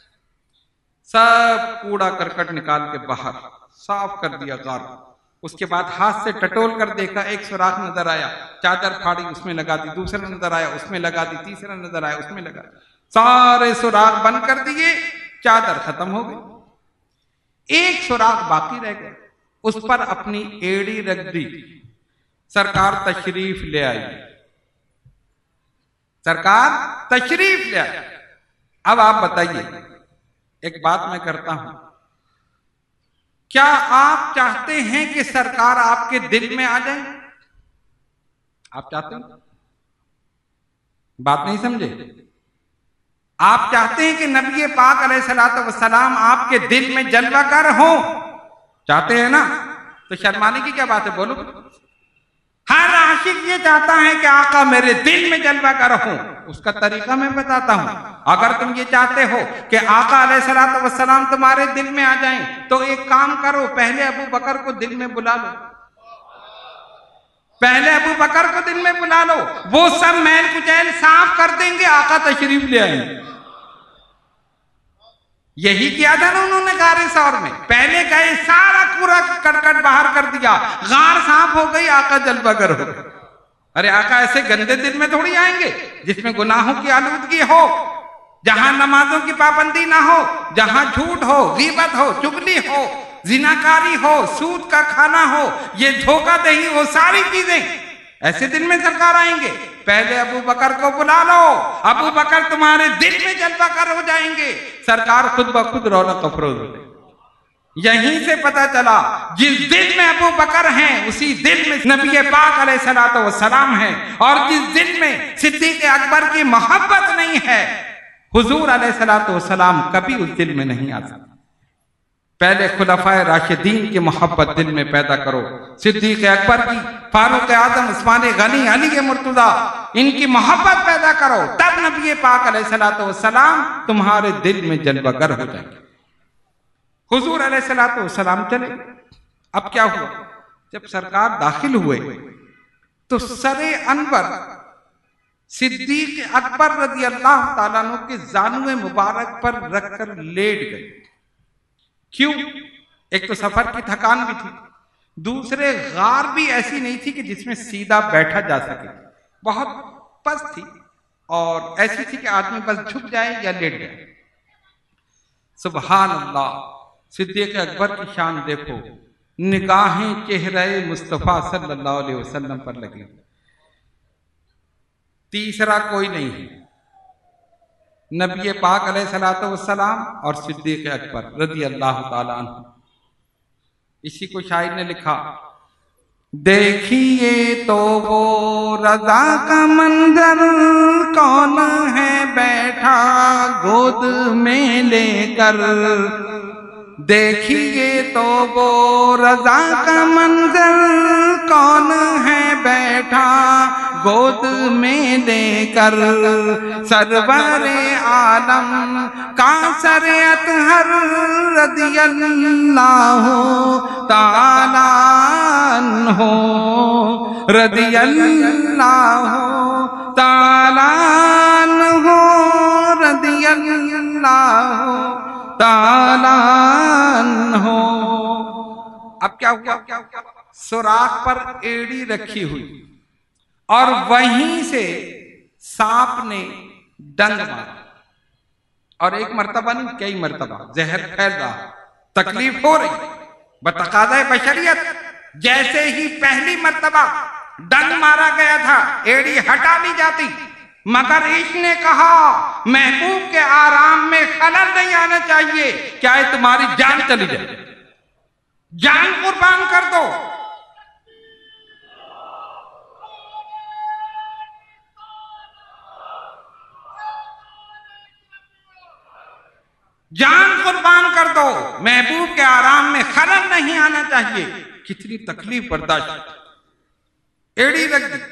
سب کوڑا کرکٹ نکال کے باہر صاف کر دیا غار، اس کے بعد ہاتھ سے ٹٹول کر دیکھا، ایک سوراخ نظر آیا، چادر پھاڑی اس میں لگا دی، دوسرا نظر آیا اس میں لگا دی، تیسرا نظر آیا اس میں لگا دی، سارے سوراخ بند کر دیے، چادر ختم ہو گئی، ایک سوراخ باقی رہ گیا، اس پر اپنی ایڑی رکھ دی، سرکار تشریف لے آئی، سرکار تشریف لے آئی۔ اب آپ بتائیے ایک بات میں کرتا ہوں، کیا آپ چاہتے ہیں کہ سرکار آپ کے دل میں آ جائیں؟ آپ چاہتے ہیں؟ بات نہیں سمجھے؟ آپ چاہتے ہیں کہ نبی پاک علیہ الصلوۃ والسلام آپ کے دل میں جلوہ گر ہوں؟ چاہتے ہیں نا؟ تو شرمانے کی کیا بات ہے، بولو۔ ہر عاشق یہ چاہتا ہے کہ آقا میرے دل میں جلوہ گر ہوں، اس کا طریقہ میں بتاتا ہوں۔ اگر تم یہ چاہتے ہو کہ آقا علیہ الصلوۃ والسلام تمہارے دل میں آ جائیں تو ایک کام کرو، پہلے ابو بکر کو دل میں بلا لو، پہلے ابو بکر کو دل میں بلا لو، وہ سب میل کچیل صاف کر دیں گے، آقا تشریف لے آئیں گے۔ یہی کیا تھا نا انہوں نے غار ثور میں، پہلے گئے سارا کوڑا کرکٹ باہر کر دیا، غار صاف ہو گئی، آقا جلوہ گر ہو گئے۔ ارے آقا ایسے گندے دل میں تھوڑی آئیں گے جس میں گناہوں کی آلودگی ہو، جہاں نمازوں کی پابندی نہ ہو، جہاں جھوٹ ہو، غیبت ہو، چغلی ہو، زناکاری ہو، سود کا کھانا ہو، یہ دھوکہ دہی ہو، ساری چیزیں، ایسے دن میں سرکار آئیں گے۔ پہلے ابو بکر کو بلا لو، ابو بکر تمہارے دل میں جلوہ گر ہو جائیں گے، سرکار خود بخود رونق افروز ہو جائیں گے۔ یہیں سے پتا چلا جس دل میں ابو بکر ہیں اسی دل میں نبی پاک علیہ الصلوۃ والسلام ہیں، اور جس دل میں صدیق اکبر کی محبت نہیں ہے، حضور علیہ الصلوۃ والسلام کبھی اس دل میں نہیں آ سکتے۔ پہلے خلفائے راشدین کی محبت دل میں پیدا کرو، صدیق اکبر کی، فاروق اعظم، عثمان غنی، علی مرتضیٰ، ان کی محبت پیدا کرو، تب نبی پاک علیہ الصلوۃ والسلام تمہارے دل میں جلوہ گر ہو جائیں گے۔ حضور علیہ الصلوۃ والسلام چلے۔ اب کیا ہوا؟ جب سرکار داخل ہوئے تو سر انور صدیق اکبر رضی اللہ تعالیٰ عنہ کے زانو مبارک پر رکھ کر لیٹ گئے۔ کیوں؟ ایک تو سفر کی تھکان بھی تھی، دوسرے غار بھی ایسی نہیں تھی کہ جس میں سیدھا بیٹھا جا سکے، بہت پست تھی اور ایسی تھی کہ آدمی بس جھک جائے یا لیٹ جائے۔ سبحان اللہ، صدیق اکبر کی شان دیکھو، نگاہیں چہرہ مصطفیٰ صلی اللہ علیہ وسلم پر لگی، تیسرا کوئی نہیں ہے، نبی پاک علیہ الصلوۃ والسلام اور صدیق اکبر رضی اللہ تعالیٰ عنہ۔ اسی کو شاعر نے لکھا، دیکھیے تو وہ رضا کا منظر، کون ہے بیٹھا گود میں لے کر، دیکھیے تو وہ رضا کا منظر، کون ہے بیٹھا گود میں لے کر، سرور عالم کا سر اطہر رضی اللہ تعالیٰ عنہ، رضی اللہ تعالیٰ عنہ، رضی اللہ تعالیٰ عنہ۔ اب کیا ہوا؟ سوراخ پر ایڑی رکھی ہوئی اور وہیں سے سانپ نے ڈنگ مارا، اور ایک مرتبہ نہیں کئی مرتبہ زہر پھیل رہا، تکلیف ہو رہی بتقاضۂ بشریت۔ جیسے ہی پہلی مرتبہ ڈنگ مارا گیا تھا ایڑی ہٹا لی جاتی، مگر عشق نے کہا محبوب کے آرام میں خلل نہیں آنا چاہیے، کیا ہے تمہاری جان چلی جائے، جان قربان کر دو۔ جان قربان کر دو، محبوب کے آرام میں خلل نہیں آنا چاہیے۔ کتنی تکلیف برداشت، ایڑی رکھ دی،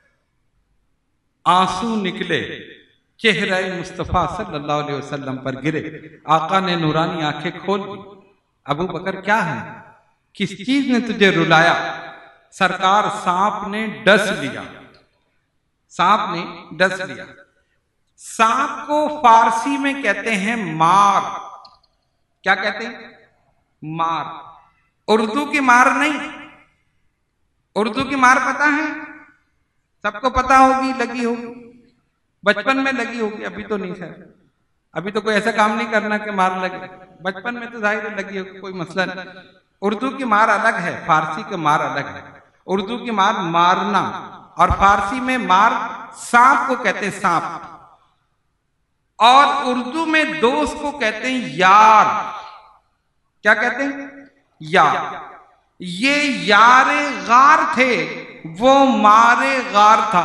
آنسو نکلے، چہرہ مصطفیٰ صلی اللہ علیہ وسلم پر گرے، آقا نے نورانی آنکھیں کھول دی۔ ابو بکر کیا ہے، کس چیز نے تجھے رلایا؟ سرکار سانپ نے ڈس لیا، سانپ نے ڈس لیا۔ سانپ کو فارسی میں کہتے ہیں مار۔ کیا کہتے ہیں؟ مار۔ اردو کی مار نہیں، اردو کی مار پتہ ہے سب کو پتہ ہوگی، لگی ہوگی، بچپن میں لگی ہوگی، ابھی تو نہیں خیر، ابھی تو کوئی ایسا کام نہیں کرنا کہ مار لگے، بچپن میں تو ظاہر لگی ہوگی، کوئی مسئلہ نہیں۔ اردو کی مار الگ ہے، فارسی کی مار الگ ہے۔ اردو کی مار مارنا، اور فارسی میں مار سانپ کو کہتے ہیں، سانپ، اور اردو میں دوست کو کہتے ہیں یار۔ کیا کہتے ہیں؟ یار۔ یہ یار غار تھے، وہ مار غار تھا۔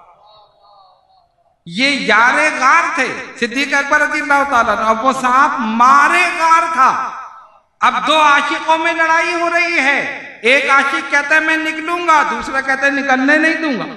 یہ یار غار تھے صدیق اکبر رضی اللہ تعالیٰ عنہ، اب وہ سانپ مار غار تھا۔ اب دو عاشقوں میں لڑائی ہو رہی ہے، ایک عاشق کہتا ہے میں نکلوں گا، دوسرا کہتا ہے نکلنے نہیں دوں گا۔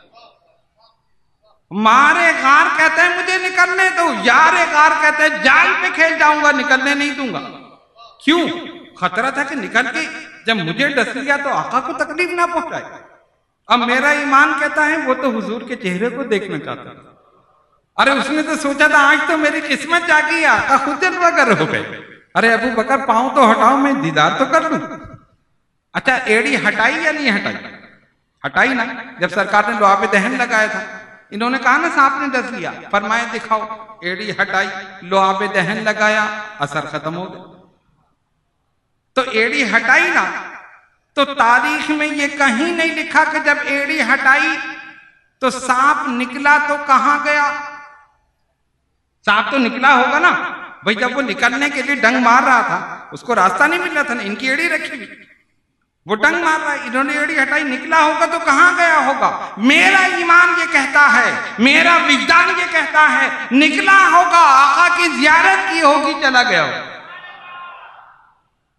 مارے غار کہتا ہے مجھے نکلنے دو، یار غار کہتا ہے جال پہ کھیل جاؤں گا، نکلنے نہیں دوں گا۔ کیوں؟ خطرہ تھا کہ نکل کے جب مجھے ڈس لیا تو آقا کو تکلیف نہ پہنچائے۔ اب میرا ایمان کہتا ہے وہ تو حضور کے چہرے کو دیکھنا چاہتا تھا۔ ارے اس نے تو سوچا تھا آج تو میری قسمت جاگی ہے، آقا خود جلوہ گر ہو گئے۔ ارے ابو بکر پاؤں تو ہٹاؤ، میں دیدار تو کر لوں۔ اچھا ایڑی ہٹائی یا نہیں ہٹائی؟ ہٹائی نا۔ جب سرکار نے لعاب دہن لگایا تھا، انہوں نے کہا نا سانپ نے ڈس لیا، فرمایا دکھاؤ، ایڑی ہٹائی، لعاب دہن لگایا، اثر ختم ہو گیا۔ تو ایڑی ہٹائی نا، تو تاریخ میں یہ کہیں نہیں لکھا کہ جب ایڑی ہٹائی تو سانپ نکلا تو کہاں گیا؟ سانپ تو نکلا ہوگا نا بھئی، جب وہ نکلنے کے لیے ڈنگ مار رہا تھا اس کو راستہ نہیں مل رہا تھا نا، ان کی ایڑی رکھی ہوئی، وہ ڈنگ مار رہا ہے، انہوں نے ایڑی ہٹائی، نکلا ہوگا تو کہاں گیا ہوگا؟ میرا ایمان یہ کہتا ہے، میرا وجدان یہ کہتا ہے نکلا ہوگا، آقا کی زیارت کی ہوگی، چلا گیا ہوگا۔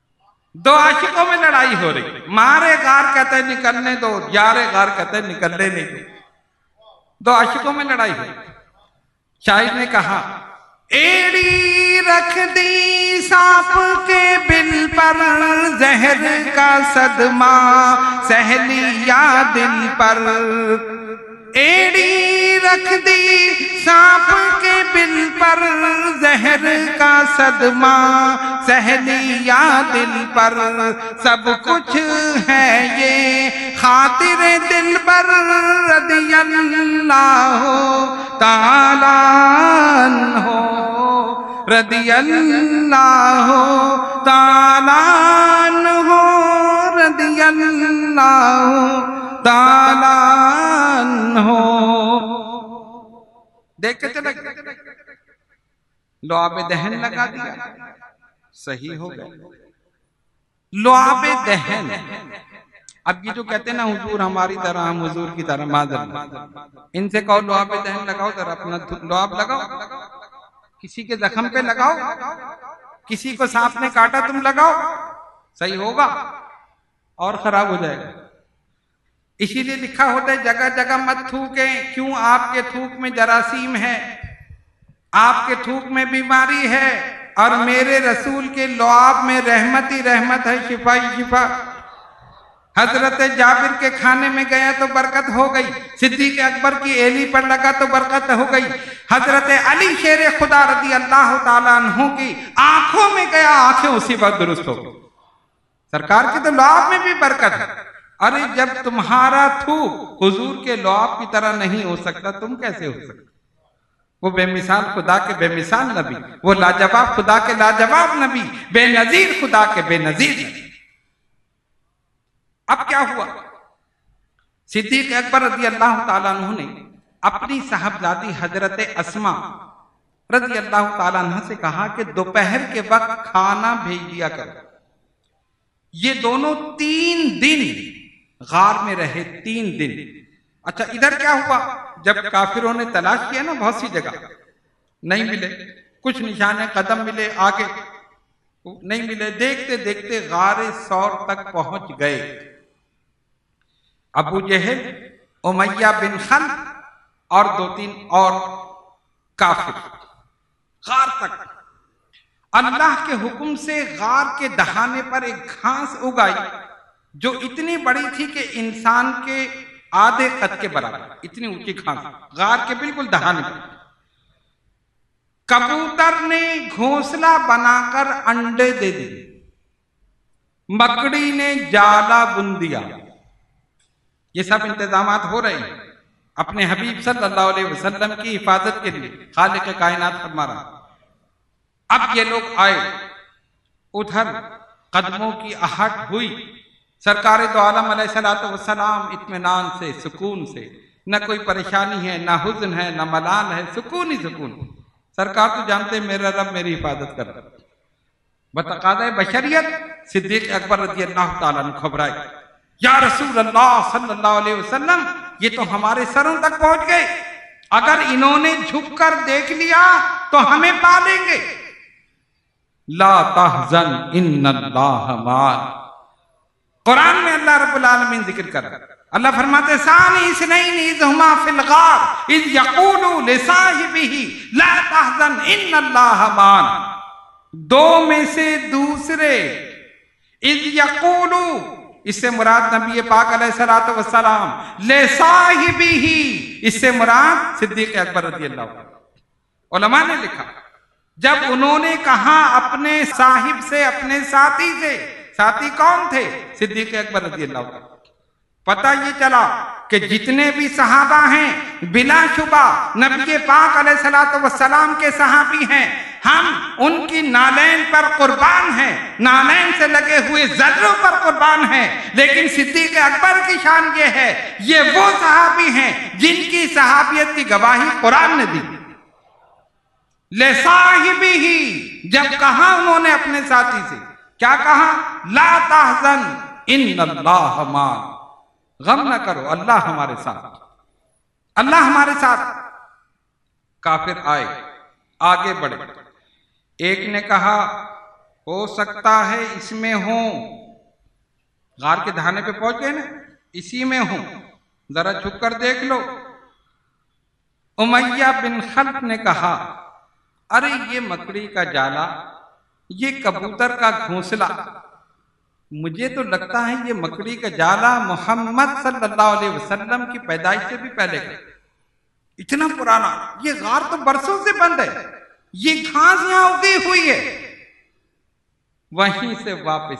دو عاشقوں میں لڑائی ہو رہی، مارے غار کہتے ہیں نکلنے دو، یارے غار کہتے ہیں نکلنے نہیں دو، دو عاشقوں میں لڑائی ہوئی۔ شاعر نے کہا ایڑی رکھ دی سانپ کے بل پر، زہر کا صدمہ سہ لیا دل پر، ایڑی رکھ دی سانپ کے بل پر، زہر کا صدمہ سہ لیا دل پر، سب کچھ ہے یہ خاطر دل پر، رضی اللہ تعالیٰ عنہ، رضی اللہ تعالیٰ عنہ، رضی اللہ تعالیٰ عنہ۔ دیکھ کے چلے لعاب دہن لگا دیا، صحیح ہو گیا لعاب دہن۔ اب یہ جو کہتے ہیں نا حضور ہماری طرح، ہم حضور کی طرح، معذرت ان سے کہو لعاب دہن لگاؤ، ذرا اپنا لعاب لگاؤ، کسی کے زخم پہ لگاؤ، کسی کو سانپ نے کاٹا تم لگاؤ، صحیح ہوگا اور خراب ہو جائے گا۔ اسی لیے لکھا ہوتا ہے جگہ جگہ مت تھوکیں، کیوں؟ آپ کے تھوک میں جراثیم ہے، آپ کے تھوک میں بیماری ہے، اور میرے رسول کے لعاب میں رحمت ہی رحمت ہے، شفا ہی شفا۔ حضرت جابر کے کھانے میں گیا تو برکت ہو گئی، صدیق اکبر کی ایلی پر لگا تو برکت ہو گئی، حضرت علی شیر خدا رضی اللہ تعالیٰ عنہ کی آنکھوں میں گیا، آنکھیں اسی وقت درست ہو گئی۔ سرکار کی تو لعاب میں بھی برکت ہے۔ ارے جب تمہارا تھوک حضور کے لعاب کی طرح نہیں ہو سکتا، تم کیسے ہو سکتا؟ وہ بے مثال خدا کے بے مثال نبی، وہ لاجواب خدا کے لاجواب نبی، بے نظیر خدا کے بے نظیر نبی۔ اب کیا ہوا؟ صدیق اکبر رضی اللہ تعالیٰ عنہ نے اپنی صاحبزادی حضرت اسماء رضی اللہ تعالیٰ عنہ سے کہا کہ دوپہر کے وقت کھانا بھیج دیا کرو۔ یہ دونوں 3 دن غار میں رہے، 3 دن۔ اچھا ادھر کیا ہوا؟ جب کافروں نے تلاش کیا نا بہت سی جگہ، نہیں ملے، کچھ نشانے قدم ملے، آگے نہیں ملے، دیکھتے دیکھتے غار ثور تک پہنچ گئے۔ ابو جہل، امیہ بن خلف اور 2-3 اور کافر غار تک۔ اللہ کے حکم سے غار کے دہانے پر ایک گھاس اگائی جو اتنی بڑی تھی کہ انسان کے آدھے قد کے برابر، اتنی اونچی گھاس غار کے بالکل دہانے پر۔ کبوتر نے گھونسلہ بنا کر انڈے دے دیے، مکڑی نے جالا بن دیا۔ یہ سب انتظامات ہو رہے ہیں اپنے حبیب صلی اللہ علیہ وسلم کی حفاظت کے لیے، خالق کائنات فرما رہا۔ اب یہ لوگ آئے، ادھر قدموں کی آہٹ ہوئی، سرکار دو عالم علیہ السلام اطمینان سے، سکون سے، نہ کوئی پریشانی ہے، نہ حزن ہے، نہ ملال ہے، سکون ہی سکون۔ سرکار تو جانتے میرا رب میری حفاظت کر رہا۔ بتقاضۂ بشریت صدیق اکبر رضی اللہ تعالیٰ عنہ گھبرائے، یا رسول اللہ صلی اللہ علیہ وسلم یہ تو ہمارے سروں تک پہنچ گئے، اگر انہوں نے جھک کر دیکھ لیا تو ہمیں پا لیں گے۔ لا تحزن ان اللہ معنا۔ قرآن میں اللہ رب العالمین ذکر کر رہا ہے، اللہ فرماتے ثانی اثنین اذ ہما فی الغار اذ یقول لصاحبہ لا تحزن ان اللہ معنا۔ دو میں سے دوسرے، اذ یقول، اس سے مراد نبی پاک علیہ السلام، لصاحبہ، اس سے مراد صدیق اکبر رضی اللہ عنہ۔ علماء نے لکھا جب انہوں نے کہا اپنے صاحب سے، اپنے ساتھی سے، ساتھی کون تھے؟ صدیق اکبر رضی اللہ عنہ۔ پتہ یہ چلا کہ جتنے بھی صحابہ ہیں بلا شبہ نبی پاک علیہ السلام کے صحابی ہیں، ہم ان کی نالین پر قربان ہیں، نالین سے لگے ہوئے ذروں پر قربان ہیں، لیکن صدیق اکبر کی شان یہ ہے، یہ وہ صحابی ہیں جن کی صحابیت کی گواہی قرآن نے دی۔ لصاحبہ، جب کہا انہوں نے اپنے ساتھی سے، کیا کہا؟ لا تحزن ان اللہ معنا، غم نہ کرو، اللہ ہمارے ساتھ، اللہ ہمارے ساتھ۔ کافر آئے، آگے بڑھے، ایک نے کہا ہو سکتا ہے اس میں ہوں، غار کے دہانے پہ پہنچ گئے نا، اسی میں ہوں، ذرا چھپ کر دیکھ لو۔ امیہ بن خلف نے کہا ارے یہ مکڑی کا جالا، یہ کبوتر کا گھونسلہ، مجھے تو لگتا ہے یہ مکڑی کا جالا محمد صلی اللہ علیہ وسلم کی پیدائش سے بھی پہلے کا، اتنا پرانا، یہ غار تو برسوں سے بند ہے، یہ گھاس یہاں اگی ہوئی ہے۔ وہیں سے واپس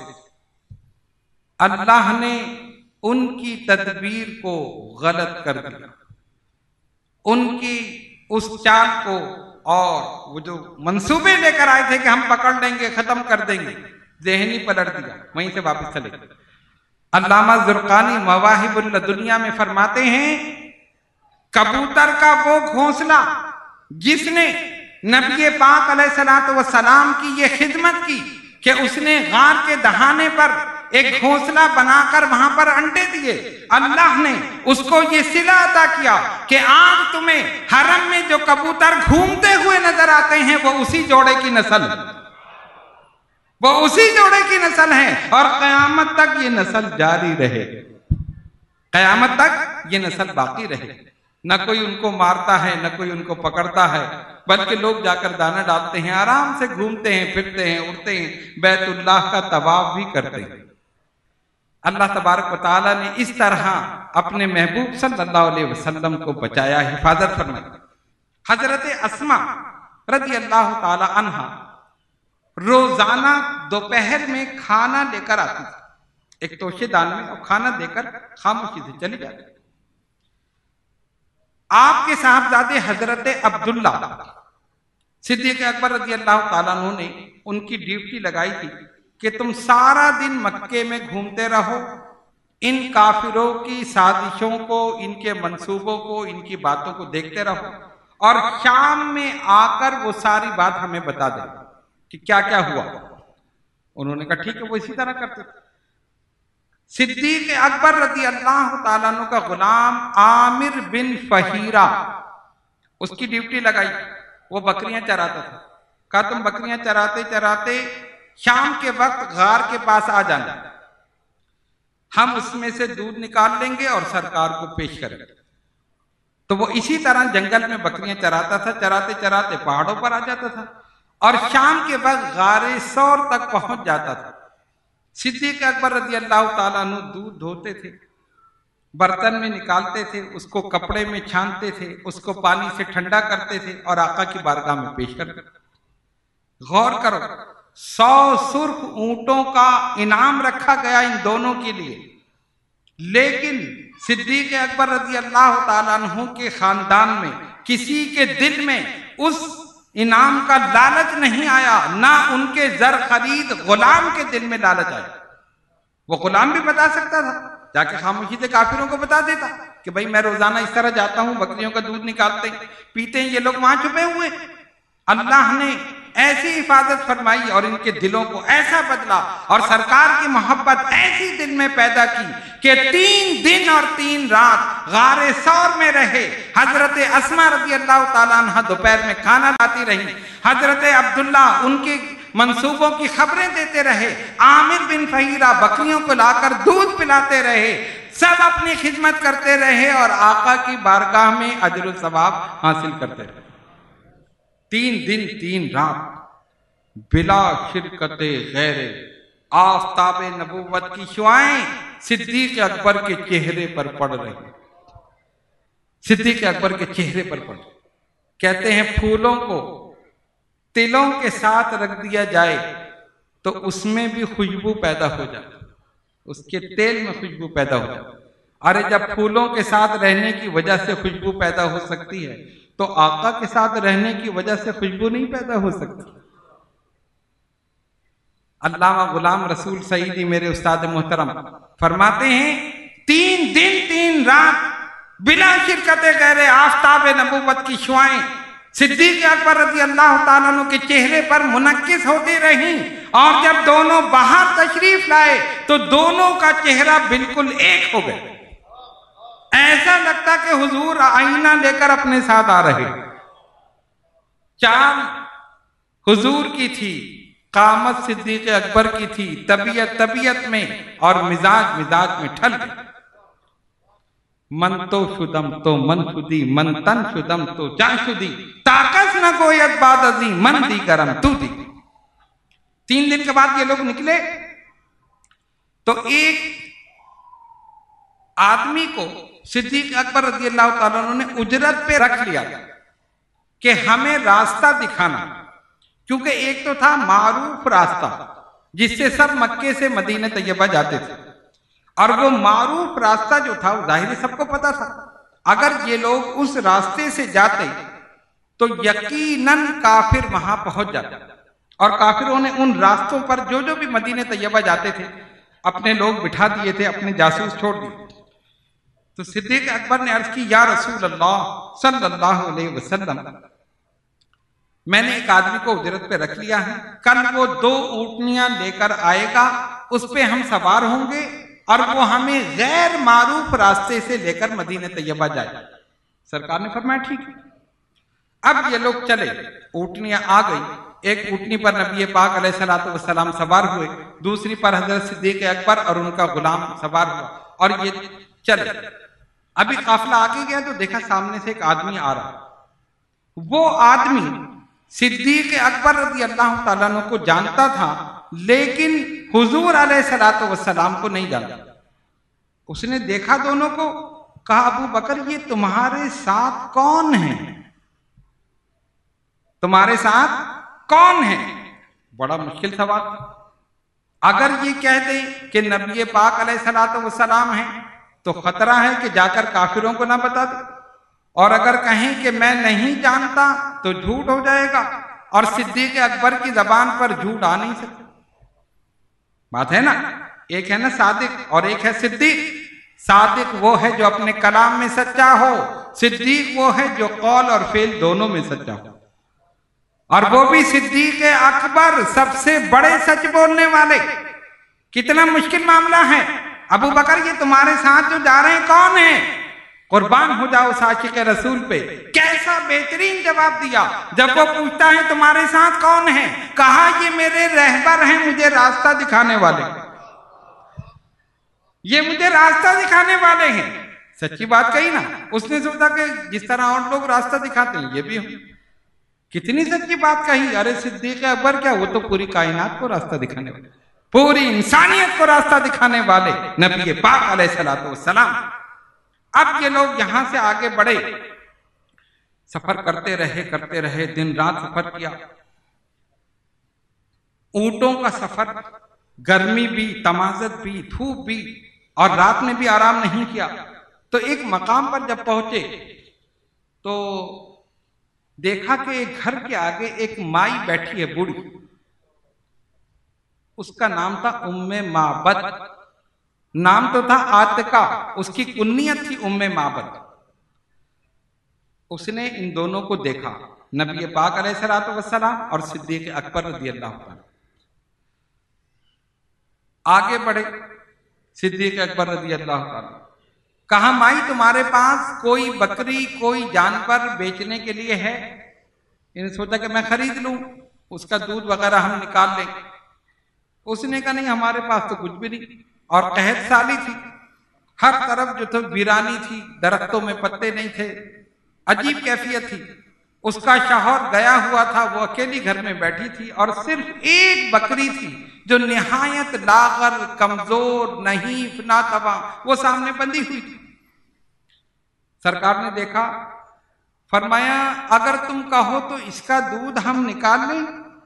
اللہ نے ان کی تدبیر کو غلط کر دیا، ان کی اس چال کو، اور وہ جو منصوبے لے کر آئے تھے کہ ہم پکڑ لیں گے، ختم کر دیں گے، ذہنی پلٹ دیا، وہیں سے واپس چلے گئے۔ علامہ زرقانی مواہب الدنیا میں فرماتے ہیں کبوتر کا وہ گھونسلہ جس نے نبی پاک علیہ الصلوۃ والسلام کی یہ خدمت کی کہ اس نے غار کے دہانے پر ایک گھونسلہ بنا کر وہاں پر انڈے دیے، اللہ نے اس کو یہ صلہ عطا کیا کہ آج تمہیں حرم میں جو کبوتر گھومتے ہوئے نظر آتے ہیں وہ اسی جوڑے کی نسل ہے، وہ اسی جوڑے کی نسل ہے، اور قیامت تک یہ نسل جاری رہے، قیامت تک یہ نسل باقی رہے۔ نہ کوئی ان کو مارتا ہے، نہ کوئی ان کو پکڑتا ہے، بلکہ لوگ جا کر دانہ ڈالتے ہیں، آرام سے گھومتے ہیں، پھرتے ہیں، اڑتے ہیں، بیت اللہ کا طواف بھی کرتے ہیں۔ اللہ تبارک و تعالیٰ نے اس طرح اپنے محبوب صلی اللہ علیہ وسلم کو بچایا، حفاظت فرمائی۔ حضرت اسماء رضی اللہ تعالی عنہا روزانہ دوپہر میں کھانا لے کر آتی تھی، ایک توشے دان میں، اور کھانا دے کر خاموشی سے چلی جاتی۔ آپ کے صاحبزادے حضرت عبداللہ صدیق اکبر رضی اللہ تعالیٰ عنہ نے ان کی ڈیوٹی لگائی تھی کہ تم سارا دن مکے میں گھومتے رہو، ان کافروں کی سازشوں کو، ان کے منصوبوں کو، ان کی باتوں کو دیکھتے رہو، اور شام میں آ کر وہ ساری بات ہمیں بتا دیں کہ کیا کیا ہوا۔ انہوں نے کہا ٹھیک ہے، وہ اسی طرح کرتے تھے۔ صدیق اکبر رضی اللہ تعالیٰ عنہ کا غلام عامر بن فہیرہ، اس کی ڈیوٹی لگائی، وہ بکریاں چراتا تھا۔ کہا تم بکریاں چراتے چراتے شام کے وقت غار کے پاس آ جانا، ہم اس میں سے دودھ نکال لیں گے اور سرکار کو پیش کریں گے۔ تو وہ اسی طرح جنگل میں بکریاں چراتا تھا، چراتے چراتے پہاڑوں پر آ جاتا تھا، اور شام کے وقت غار ثور تک پہنچ جاتا تھا۔ صدیق اکبر رضی اللہ تعالیٰ عنہ دودھ دھوتے تھے، برتن میں نکالتے تھے، اس کو کپڑے میں چھانتے تھے، اس کو پانی سے ٹھنڈا کرتے تھے اور آقا کی بارگاہ میں پیش کرتے تھے۔ غور کرو، 100 سرخ اونٹوں کا انعام رکھا گیا ان دونوں کے لیے، لیکن صدیق اکبر رضی اللہ تعالیٰ عنہ کے خاندان میں کسی کے دل میں اس انعام کا لالچ نہیں آیا، نہ ان کے زر خرید غلام کے دل میں لالچ آیا۔ وہ غلام بھی بتا سکتا تھا، جا کے خاموشی سے کافروں کو بتا دیتا کہ بھائی میں روزانہ اس طرح جاتا ہوں، بکریوں کا دودھ نکالتے ہیں، پیتے ہیں، یہ لوگ وہاں چھپے ہوئے۔ اللہ نے ایسی حفاظت فرمائی اور ان کے دلوں کو ایسا بدلا اور سرکار کی محبت ایسی دل میں پیدا کی کہ 3 دن اور 3 رات غار ثور میں رہے۔ حضرت اسماء رضی اللہ تعالیٰ عنہ دوپہر میں کھانا لاتی رہی، حضرت عبداللہ ان کے منصوبوں کی خبریں دیتے رہے، عامر بن فہیرہ بکریوں کو لا کر دودھ پلاتے رہے، سب اپنی خدمت کرتے رہے اور آقا کی بارگاہ میں اجر و ثواب حاصل کرتے رہے۔ 3 دن 3 رات بلا شرکت غیر، آفتاب نبوت کی شعائیں صدیق اکبر کے چہرے پر پڑ رہی، صدیق اکبر کے چہرے پر پڑ رہی۔ کہتے ہیں پھولوں کو تلوں کے ساتھ رکھ دیا جائے تو اس میں بھی خوشبو پیدا ہو جائے، اس کے تیل میں خوشبو پیدا ہو جائے۔ ارے جب پھولوں کے ساتھ رہنے کی وجہ سے خوشبو پیدا ہو سکتی ہے تو آقا کے ساتھ رہنے کی وجہ سے خوشبو نہیں پیدا ہو سکتی۔ علامہ غلام رسول سعیدی میرے استاد محترم فرماتے ہیں 3 دن 3 رات بلا شرکت غیر، آفتاب نبوت کی شعائیں صدیق اکبر رضی اللہ تعالیٰ عنہ کے چہرے پر منعکس ہوتی رہیں، اور جب دونوں باہر تشریف لائے تو دونوں کا چہرہ بالکل ایک ہو گیا، ایسا لگتا کہ حضور آئینہ لے کر اپنے ساتھ آ رہے۔ چال حضور کی تھی، قامت صدیق اکبر کی تھی، طبیعت میں اور مزاج میں ٹھل گئی۔ من تو شدم تو من شدی، من تن شدم تو جان شدی، طاقت نہ گوید بعد ازیں من دی گرم تو دی۔ 3 دن کے بعد یہ لوگ نکلے تو ایک آدمی کو صدیق اکبر رضی اللہ تعالیٰ عنہ نے اجرت پہ رکھ لیا کہ ہمیں راستہ دکھانا، کیونکہ ایک تو تھا معروف راستہ جس سے سب مکے سے مدینہ طیبہ جاتے تھے، اور وہ معروف راستہ جو تھا وہ ظاہر سب کو پتا تھا، اگر یہ لوگ اس راستے سے جاتے تو یقیناً کافر وہاں پہنچ جاتے، اور کافروں نے ان راستوں پر جو بھی مدینہ طیبہ جاتے تھے اپنے لوگ بٹھا دیے تھے، اپنے جاسوس چھوڑ دیے۔ تو صدیق اکبر نے عرض کی، یا رسول اللہ صلی اللہ علیہ وسلم، میں نے ایک آدمی کو اجرت پہ رکھ لیا ہے، کل وہ 2 اونٹنیاں لے کر آئے گا، اس پہ ہم سوار ہوں گے اور وہ ہمیں غیر معروف راستے سے لے کر مدینہ طیبہ جائے۔ سرکار نے فرمایا ٹھیک ہے۔ اب یہ لوگ چلے، اونٹنیاں آ گئی، ایک اونٹنی پر نبی پاک علیہ الصلوۃ والسلام سوار ہوئے، دوسری پر حضرت صدیق اکبر اور ان کا غلام سوار ہوا، اور یہ چلے۔ ابھی قافلہ آگے گیا تو دیکھا سامنے سے ایک آدمی آ رہا، وہ آدمی صدیق اکبر رضی اللہ تعالیٰ عنہ کو جانتا تھا لیکن حضور علیہ الصلوۃ والسلام کو نہیں جانتا۔ اس نے دیکھا دونوں کو، کہا ابو بکر یہ تمہارے ساتھ کون ہے؟ تمہارے ساتھ کون ہے؟ بڑا مشکل سوال۔ اگر یہ کہہ دیں کہ نبی پاک علیہ الصلوۃ والسلام ہیں تو خطرہ ہے کہ جا کر کافروں کو نہ بتا دیں، اور اگر کہیں کہ میں نہیں جانتا تو جھوٹ ہو جائے گا، اور صدیق اکبر کی زبان پر جھوٹ آ نہیں سکتا۔ بات ہے نا، ایک ہے نا صادق اور ایک ہے صدیق۔ صادق وہ ہے جو اپنے کلام میں سچا ہو، صدیق وہ ہے جو قول اور فعل دونوں میں سچا ہو، اور وہ بھی صدیق اکبر، سب سے بڑے سچ بولنے والے۔ کتنا مشکل معاملہ ہے۔ ابو بکر یہ تمہارے ساتھ جو جا رہے ہیں کون ہیں؟ قربان ہو جاؤ اس عاشق رسول پہ، کیسا بہترین جواب دیا۔ جب وہ پوچھتا ہے تمہارے ساتھ کون ہیں، کہا یہ میرے رہبر ہیں، مجھے راستہ دکھانے والے، یہ مجھے راستہ دکھانے والے ہیں۔ سچی بات کہی نا۔ اس نے سوچا کہ جس طرح اور لوگ راستہ دکھاتے ہیں یہ بھی ہوں۔ کتنی سچی بات کہی۔ ارے صدیق اکبر کیا، وہ تو پوری کائنات کو راستہ دکھانے والے، پوری انسانیت کو راستہ دکھانے والے نبی پاک علیہ الصلوۃ والسلام۔ اب یہ لوگ یہاں سے آگے بڑھے، سفر کرتے رہے، دن رات سفر کیا، اونٹوں کا سفر، گرمی بھی، تمازت بھی، دھوپ بھی، اور رات میں بھی آرام نہیں کیا۔ تو ایک مقام پر جب پہنچے تو دیکھا کہ ایک گھر کے آگے ایک مائی بیٹھی ہے، بوڑھی، اس کا نام تھا ام معبد، نام تو تھا عاتقہ، اس کی کنیت تھی ام معبد۔ اس نے ان دونوں کو دیکھا، نبی پاک علیہ الصلوۃ والسلام اور صدیق اکبر رضی اللہ عنہ۔ آگے بڑھے صدیق اکبر رضی اللہ عنہ، کہا مائی تمہارے پاس کوئی بکری، کوئی جانور بیچنے کے لیے ہے؟ انہوں نے سوچا کہ میں خرید لوں، اس کا دودھ وغیرہ ہم نکال لیں۔ اس نے کہا نہیں، ہمارے پاس تو کچھ بھی نہیں، اور قحط سالی تھی، ہر طرف جو تھا ویرانی تھی، درختوں میں پتے نہیں تھے، عجیب کیفیت تھی۔ اس کا شوہر گیا ہوا تھا، وہ اکیلی گھر میں بیٹھی تھی، اور صرف ایک بکری تھی جو نہایت لاغر، کمزور، نحیف، ناتواں، وہ سامنے بندھی ہوئی تھی۔ سرکار نے دیکھا، فرمایا اگر تم کہو تو اس کا دودھ ہم نکال لیں۔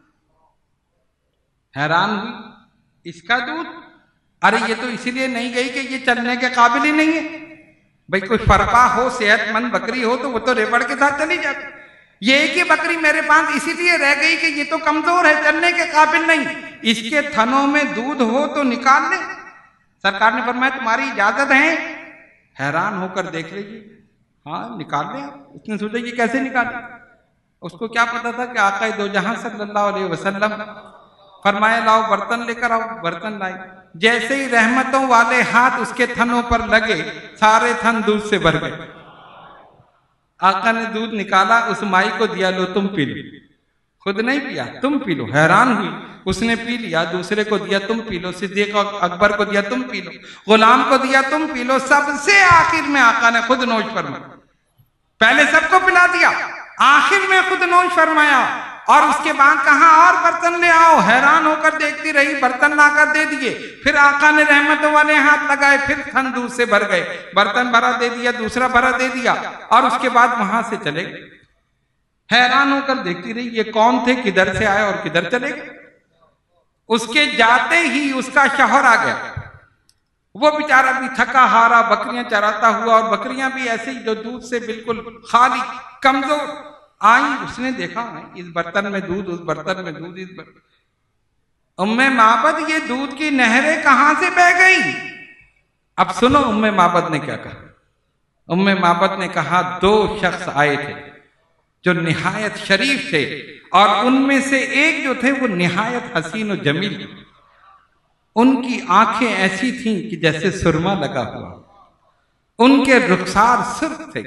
حیران ہوئی، اس کا دودھ؟ ارے یہ تو اسی لیے نہیں گئی کہ یہ چلنے کے قابل ہی نہیں ہے۔ بھئی کوئی فرپا ہو، صحت مند بکری ہو تو وہ تو ریوڑ کے ساتھ چلی جاتی۔ یہ ایک ہی بکری میرے پاس اسی لیے رہ گئی کہ یہ تو کمزور ہے، چلنے کے قابل نہیں، اس کے تھنوں میں دودھ ہو تو نکال لیں۔ سرکار نے فرمایا تمہاری اجازت ہے؟ حیران ہو کر دیکھ لیجیے، ہاں نکال لیں آپ۔ اس نے سوچا یہ کیسے نکالیں؟ اس کو کیا پتا تھا کہ آقا دو جہاں صلی اللہ علیہ وسلم فرمایا لاؤ برتن لے کر آؤ، برتن لائی۔ جیسے ہی رحمتوں والے ہاتھ اس کے تھنوں پر لگے، سارے تھن دودھ سے بھر گئے۔ آقا نے دودھ نکالا، اس مائی کو دیا، لو تم پی لو۔ خود نہیں پیا، تم پی لو۔ حیران ہوئی، اس نے پی لیا، دوسرے کو دیا، تم پی لو، صدیق اکبر کو دیا، تم پی لو، غلام کو دیا، تم پی لو، سب سے آخر میں آقا نے خود نوش فرمایا۔ پہلے سب کو پلا دیا، آخر میں خود نوش فرمایا، اور اس کے بعد کہا اور برتن لے آؤ۔ حیران ہو کر دیکھتی رہی، برتن لا کر دے دیے، پھر آقا نے رحمتوں والے ہاتھ لگائے، پھر تھن دودھ سے بھر گئے، برتن بھرا دے دیا، دوسرا بھرا دے دیا، اور اس کے بعد وہاں سے چلے گئے۔ حیران ہو کر دیکھتی رہی یہ کون تھے، کدھر سے آئے اور کدھر چلے گئے۔ اس کے جاتے ہی اس کا شوہر آ گیا، وہ بیچارہ بھی تھکا ہارا بکریاں چراتا ہوا، اور بکریاں بھی ایسے ہی جو دودھ سے بالکل خالی کمزور آئی۔ اس نے دیکھا اس برتن میں دودھ، اس برتن میں دودھ، اس برتن۔ معبد یہ دودھ کی نہریں کہاں سے بہ گئی؟ اب سنو معبد نے کیا کہا۔ معبد نے کہا 2 شخص آئے تھے جو نہایت شریف تھے، اور ان میں سے ایک جو تھے وہ نہایت حسین و جمیل تھے۔ ان کی آنکھیں ایسی تھیں کہ جیسے سرما لگا ہوا، ان کے رخسار سرخ تھے،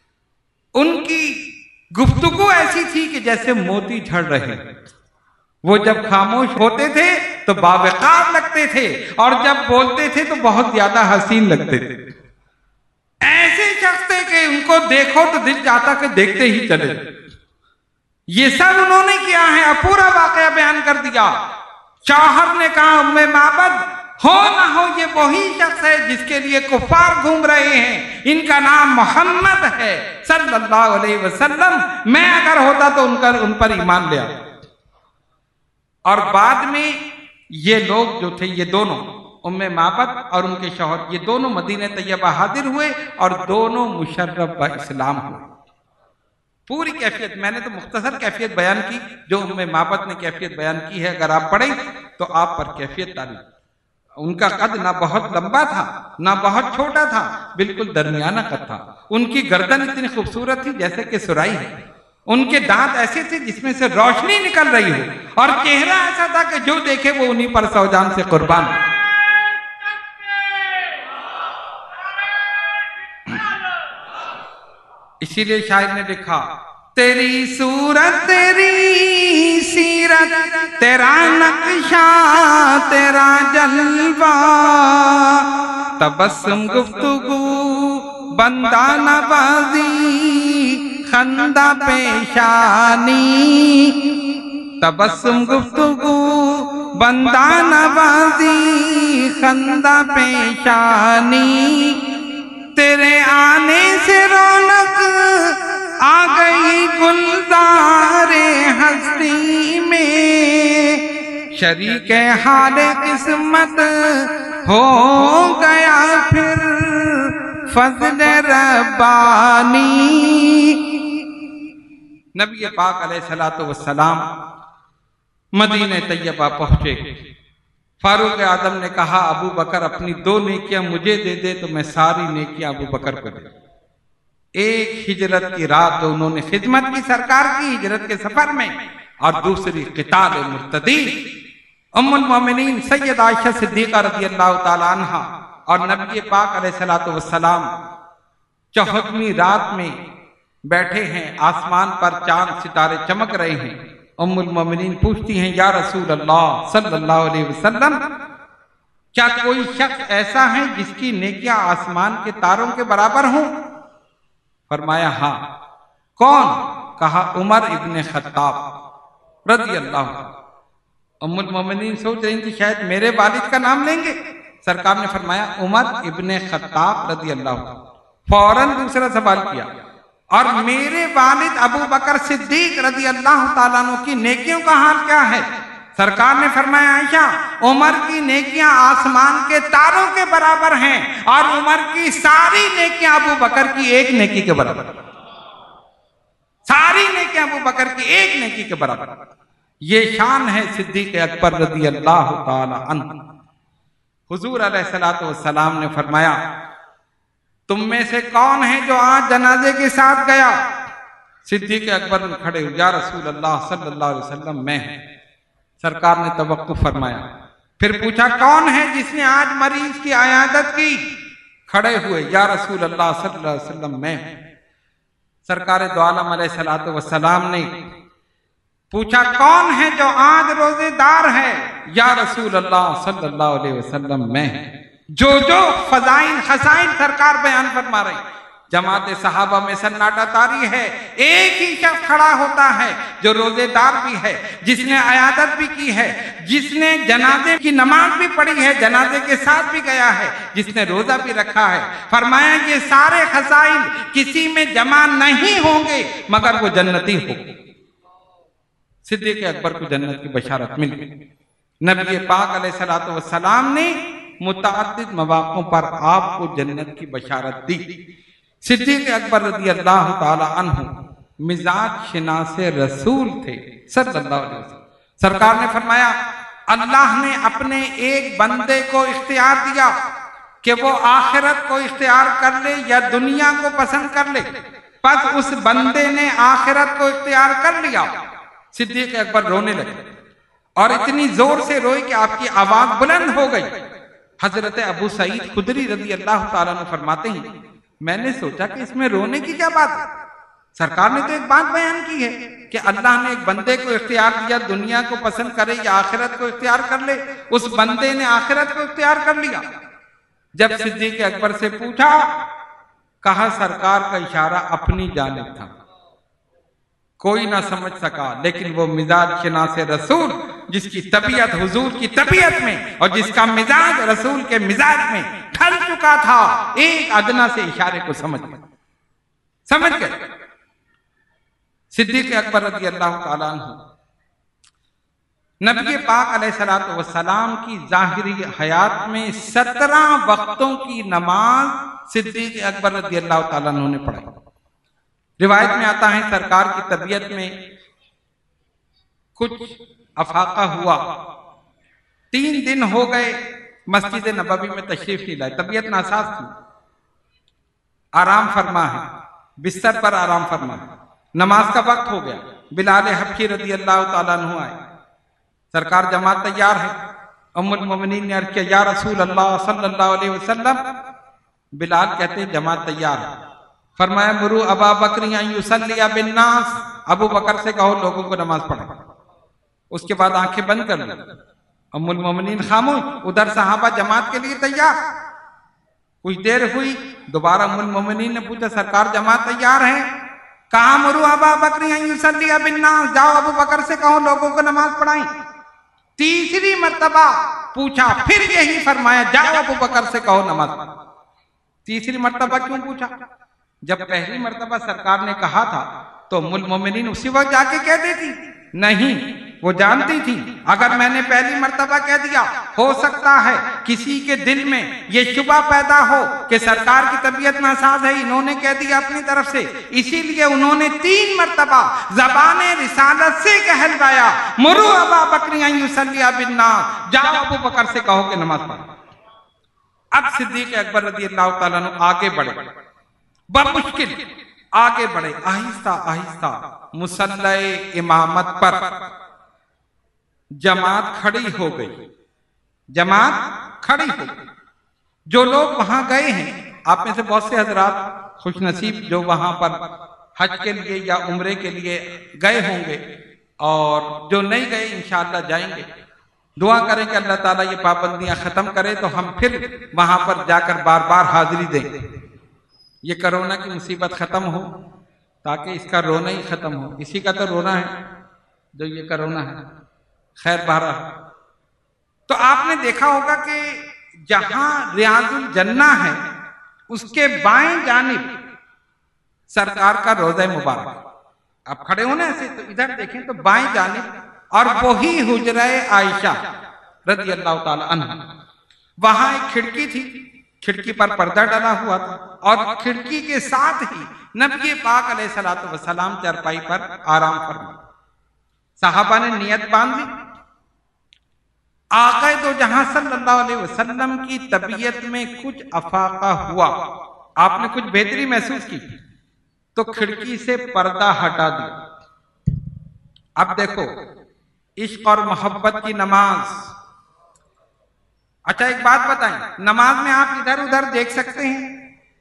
ان کی گفتگو ایسی تھی کہ جیسے موتی جھڑ رہے۔ وہ جب خاموش ہوتے تھے تو باوقار لگتے تھے، اور جب بولتے تھے تو بہت زیادہ حسین لگتے تھے۔ ایسے شخص تھے کہ ان کو دیکھو تو دل چاہتا کہ دیکھتے ہی چلے۔ یہ سب انہوں نے کیا ہے، اب پورا واقعہ بیان کر دیا۔ شوہر نے کہا معبد ہو نہ ہو یہ وہی شخص ہے جس کے لیے کفار گھوم رہے ہیں، ان کا نام محمد ہے صلی اللہ علیہ وسلم، میں اگر ہوتا تو ان پر ایمان لے آتا۔ اور بعد میں یہ لوگ جو تھے، یہ دونوں معبد اور ان کے شوہر، یہ دونوں مدینہ طیبہ حاضر ہوئے، اور دونوں مشرف اسلام ہوئے۔ پوری کیفیت میں نے تو مختصر کیفیت بیان کی، جو معبد نے کیفیت بیان کی ہے، اگر آپ پڑھیں تو آپ پر کیفیت تعلیم۔ ان کا قد نہ بہت لمبا تھا نہ بہت چھوٹا تھا، بالکل درمیانہ قد تھا۔ ان کی گردن اتنی خوبصورت تھی جیسے کہ سرائی ہے، ان کے دانت ایسے تھے جس میں سے روشنی نکل رہی ہو، اور چہرہ ایسا تھا کہ جو دیکھے وہ انہی پر سو جان سے قربان۔ اسی لیے شاعر نے لکھا تیری صورت تیری سیرت تیرا نقشہ تیرا جلوہ، تبسم گفتگو بندہ نوازی خندہ پیشانی، تبسم گفتگو بندہ نوازی خندہ پیشانی، تیرے آنے سے رونق آ گئی گلزار ہستی میں، شریک حال قسمت ہو گیا پھر فضل ربانی۔ نبی پاک علیہ السلام مدینہ طیبہ پہنچے۔ فاروق اعظم نے کہا ابو بکر اپنی 2 نیکیاں مجھے دے دے تو میں ساری نیکیاں ابو بکر کو دے۔ ایک ہجرت کی رات تو انہوں نے خدمت کی سرکار کی ہجرت کے سفر میں، اور دوسری قتال مرتدین۔ ام المومنین سید عائشہ صدیقہ رضی اللہ تعالی عنہ اور نبی پاک علیہ السلام 14ویں رات میں بیٹھے ہیں، آسمان پر چاند ستارے چمک رہے ہیں۔ ام المومنین پوچھتی ہیں یا رسول اللہ صلی اللہ علیہ وسلم، کیا کوئی شخص ایسا ہے جس کی نیکیاں آسمان کے تاروں کے برابر ہوں؟ فرمایا ہاں۔ کون؟ کہا عمر ابن خطاب رضی اللہ عنہ۔ ام المومنین سوچ رہی تھی شاید میرے والد کا نام لیں گے، سرکار نے فرمایا عمر ابن خطاب رضی اللہ عنہ۔ فوراً دوسرا سوال کیا، اور میرے والد ابو بکر صدیق رضی اللہ تعالیٰ عنہ کی نیکیوں کا حال کیا ہے؟ سرکار نے فرمایا عائشہ عمر کی نیکیاں آسمان کے تاروں کے برابر ہیں، اور عمر کی ساری نیکیاں ابو بکر کی ایک نیکی کے برابر، ساری نیکیاں ابو بکر کی ایک نیکی کے برابر۔ یہ شان ہے صدیق اکبر رضی اللہ تعالی عنہ۔ حضور علیہ السلام نے فرمایا تم میں سے کون ہے جو آج جنازے کے ساتھ گیا؟ صدیق اکبر کھڑے ہوئے، یا رسول اللہ صلی اللہ علیہ وسلم میں ہوں۔ سرکار نے توقف فرمایا، پھر پوچھا کون ہے جس نے آج مریض کی عیادت کی؟ کھڑے ہوئے، یا رسول اللہ صلی اللہ علیہ وسلم میں ہوں۔ سرکار دو عالم علیہ السلام نے پوچھا کون ہے جو آج روزے دار ہے؟ یا رسول اللہ صلی اللہ علیہ وسلم میں جو فضائل خصائل سرکار بیان فرما رہے ہیں۔ جماعت صحابہ میں سناٹا طاری ہے، ایک ہی شخص کھڑا ہوتا ہے جو روزے دار بھی ہے، جس نے عیادت بھی کی ہے، جس نے جنازے کی نماز بھی پڑھی ہے، جنازے کے ساتھ بھی گیا ہے، جس نے روزہ بھی رکھا ہے۔ فرمایا یہ سارے خصائل کسی میں جمع نہیں ہوں گے مگر وہ جنتی ہو۔ صدیق اکبر کو جنت کی بشارت مل گئی۔ نبی پاک علیہ السلام نے متعدد مواقعوں پر آپ کو جنت کی بشارت دی۔ صدیق اکبر رضی اللہ تعالی عنہ مزاج شناس رسول تھے صلی اللہ علیہ وسلم۔ سرکار نے فرمایا اللہ نے اپنے ایک بندے کو اختیار دیا کہ وہ آخرت کو اختیار کر لے یا دنیا کو پسند کر لے، پس اس بندے نے آخرت کو اختیار کر لیا۔ صدیق اکبر رونے لگے اور اتنی زور سے روئے کہ آپ کی آواز بلند ہو گئی۔ حضرت ابو سعید خدری رضی اللہ تعالیٰ عنہ فرماتے ہیں میں نے سوچا کہ اس میں رونے کی کیا بات ہے؟ سرکار نے تو ایک بات بیان کی ہے کہ اللہ نے ایک بندے کو اختیار دیا دنیا کو پسند کرے یا آخرت کو اختیار کر لے، اس بندے نے آخرت کو اختیار کر لیا۔ جب صدیق اکبر سے پوچھا، کہا سرکار کا اشارہ اپنی جانب تھا، کوئی نہ سمجھ سکا، لیکن وہ مزاج شناس رسول جس کی طبیعت حضور کی طبیعت میں اور جس کا مزاج رسول کے مزاج میں ڈھل چکا تھا، ایک ادنا سے اشارے کو سمجھ گئے۔ صدیق اکبر رضی اللہ تعالیٰ عنہ نبی پاک علیہ السلام کی ظاہری حیات میں 17 وقتوں کی نماز صدیق اکبر رضی اللہ تعالیٰ عنہ نے پڑھائی۔ روایت میں آتا ہے سرکار کی طبیعت میں کچھ افاقہ ہوا، 3 دن ہو گئے مسجد نبوی میں تشریف نہیں لائے، طبیعت ناساز تھی، آرام فرما ہے، بستر پر آرام فرما ہے، نماز کا وقت ہو گیا۔ بلال حبشی رضی اللہ تعالیٰ عنہ آئے، سرکار جماعت تیار ہے، ام المومنین نے عرض کیا یا رسول اللہ صلی اللہ علیہ وسلم۔ بلال کہتے ہیں جماعت تیار ہے۔ فرمایا مرو ابا بکر ان یصلی بالناس، ابو بکر سے کہو لوگوں کو نماز پڑھیں۔ اس کے بعد آنکھیں بند کر لیں، ام المومنین خاموش، ادھر صحابہ جماعت کے لیے تیار۔ کچھ دیر ہوئی، دوبارہ ام المومنین نے پوچھا سرکار جماعت تیار ہے؟ کہا مرو ابا بکر ان یصلی بالناس، جاؤ ابو بکر سے کہو لوگوں کو نماز پڑھائیں۔ تیسری مرتبہ پوچھا، پھر یہی فرمایا جاؤ ابو بکر سے کہو نماز پڑھائیں۔ تیسری مرتبہ کیوں پوچھا؟ جب پہلی مرتبہ سرکار نے کہا تھا تو ام المومنین اسی وقت جا کے کہہ دیتی؟ نہیں، وہ جانتی تھی اگر میں نے پہلی مرتبہ کہہ دیا ہو سکتا ہے کسی کے دل میں یہ شبہ پیدا ہو کہ سرکار کی طبیعت ناساز ہے، انہوں نے کہہ دیا اپنی طرف سے، اسی لیے انہوں نے 3 مرتبہ زبان رسالت سے کہلوایا مرو ابا بکر ان یصلی بالناس، جاؤ ابو بکر سے کہو کہ نماز پڑھو۔ اب صدیق اکبر رضی اللہ تعالیٰ عنہ آگے بڑھے، بمشکل آگے بڑھے، آہستہ آہستہ مصلی امامت پر جماعت کھڑی ہو گئی، جماعت کھڑی ہو گئی۔ جو لوگ وہاں گئے ہیں، آپ میں سے بہت سے حضرات خوش نصیب جو وہاں پر حج کے لیے یا عمرے کے لیے گئے ہوں گے، اور جو نہیں گئے انشاءاللہ جائیں گے۔ دعا کریں کہ اللہ تعالیٰ یہ پابندیاں ختم کرے تو ہم پھر وہاں پر جا کر بار بار حاضری دیں، یہ کرونا کی مصیبت ختم ہو تاکہ اس کا رونا ہی ختم ہو۔ اسی کا تو رونا ہے جو یہ کرونا ہے، خیر بہرحال۔ تو آپ نے دیکھا ہوگا کہ جہاں ریاض الجنہ ہے اس کے بائیں جانب سرکار کا روضہ مبارک، آپ کھڑے ہونے ایسے تو ادھر دیکھیں تو بائیں جانب، اور وہی حجرہ عائشہ رضی اللہ تعالی عنہ، وہاں ایک کھڑکی تھی، کھڑکی پر پردہ ڈالا ہوا تھا، اور کھڑکی کے ساتھ ہی نبی پاک علیہ السلام چارپائی پر آرام فرما۔ صحابہ نے نیت باندھ لی، آقا دو جہاں صلی اللہ علیہ وسلم کی طبیعت میں کچھ افاقہ ہوا، آپ نے کچھ بہتری محسوس کی تو کھڑکی سے پردہ ہٹا دیا۔ اب دیکھو عشق اور محبت کی نماز۔ اچھا ایک بات بتائیں، نماز میں آپ ادھر ادھر دیکھ سکتے ہیں؟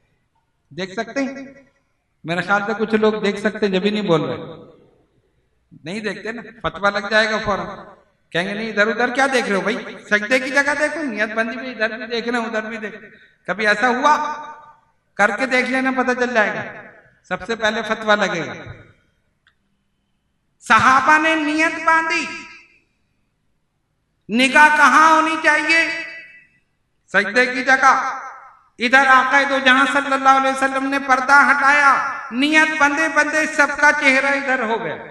دیکھ سکتے ہیں؟ میرے خیال سے کچھ لوگ دیکھ سکتے ہیں جب ہی نہیں بول رہے۔ نہیں دیکھتے نا، فتوا لگ جائے گا فوراً، کہیں گے نہیں ادھر ادھر کیا دیکھ رہے ہو بھائی، سجدے کی جگہ دیکھو، نیت بندی میں ادھر بھی دیکھ رہے ہیں ادھر بھی دیکھ. کبھی ایسا ہوا؟ کر کے دیکھ لینا پتہ چل جائے گا. سب سے پہلے فتوا لگے گا. صحابہ نے نیت باندھی، نگاہ کہاں ہونی چاہیے؟ سجدے کی جگہ. ادھر آقا دو جہاں صلی اللہ علیہ وسلم نے پردہ ہٹایا، نیت بندے بندے سب کا چہرہ ادھر ہو گیا،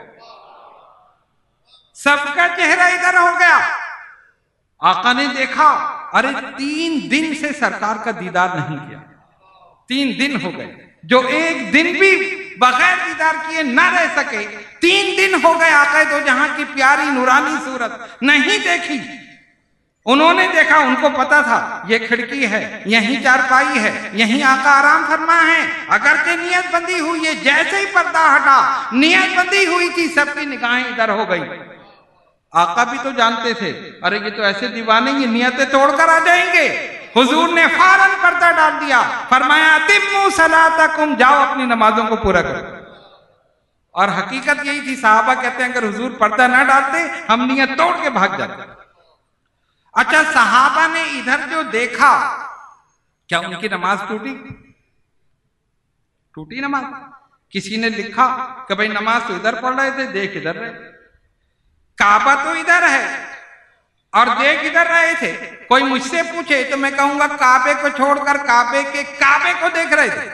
سب کا چہرہ ادھر ہو گیا. آقا نے دیکھا، ارے 3 دن سے سرکار کا دیدار نہیں کیا، 3 دن ہو گئے، جو ایک دن بھی بغیر دیدار کیے نہ رہ سکے، 3 دن ہو گئے آقا دو جہاں کی پیاری نورانی صورت نہیں دیکھی. انہوں نے دیکھا، ان کو پتا تھا یہ کھڑکی ہے، یہیں چارپائی ہے، یہیں آقا آرام فرما ہے. اگرچہ نیت بندی ہوئی ہے، جیسے ہی پردہ ہٹا نیت بندی ہوئی تھی، سب کی نگاہیں ادھر ہو گئی. آقا بھی تو جانتے تھے، ارے یہ تو ایسے دیوانے یہ نیتیں توڑ کر آ جائیں گے. حضور نے فوراً پردہ ڈال دیا، فرمایا اتموا صلاتکم، جاؤ اپنی نمازوں کو پورا کرو. اور حقیقت یہی تھی، صحابہ کہتے ہیں اگر حضور پردہ نہ ڈالتے ہم نیت توڑ کے بھاگ جاتے. اچھا صحابہ نے ادھر جو دیکھا، کیا ان کی نماز ٹوٹی؟ ٹوٹی نماز؟ کسی نے لکھا کہ بھئی نماز تو ادھر پڑھ رہے تھے، دیکھ ادھر رہے. کعبہ تو ادھر ہے اور دیکھ ادھر رہے تھے. کوئی مجھ سے پوچھے تو میں کہوں گا کعبے کو چھوڑ کر کعبے کے کعبے کو دیکھ رہے تھے،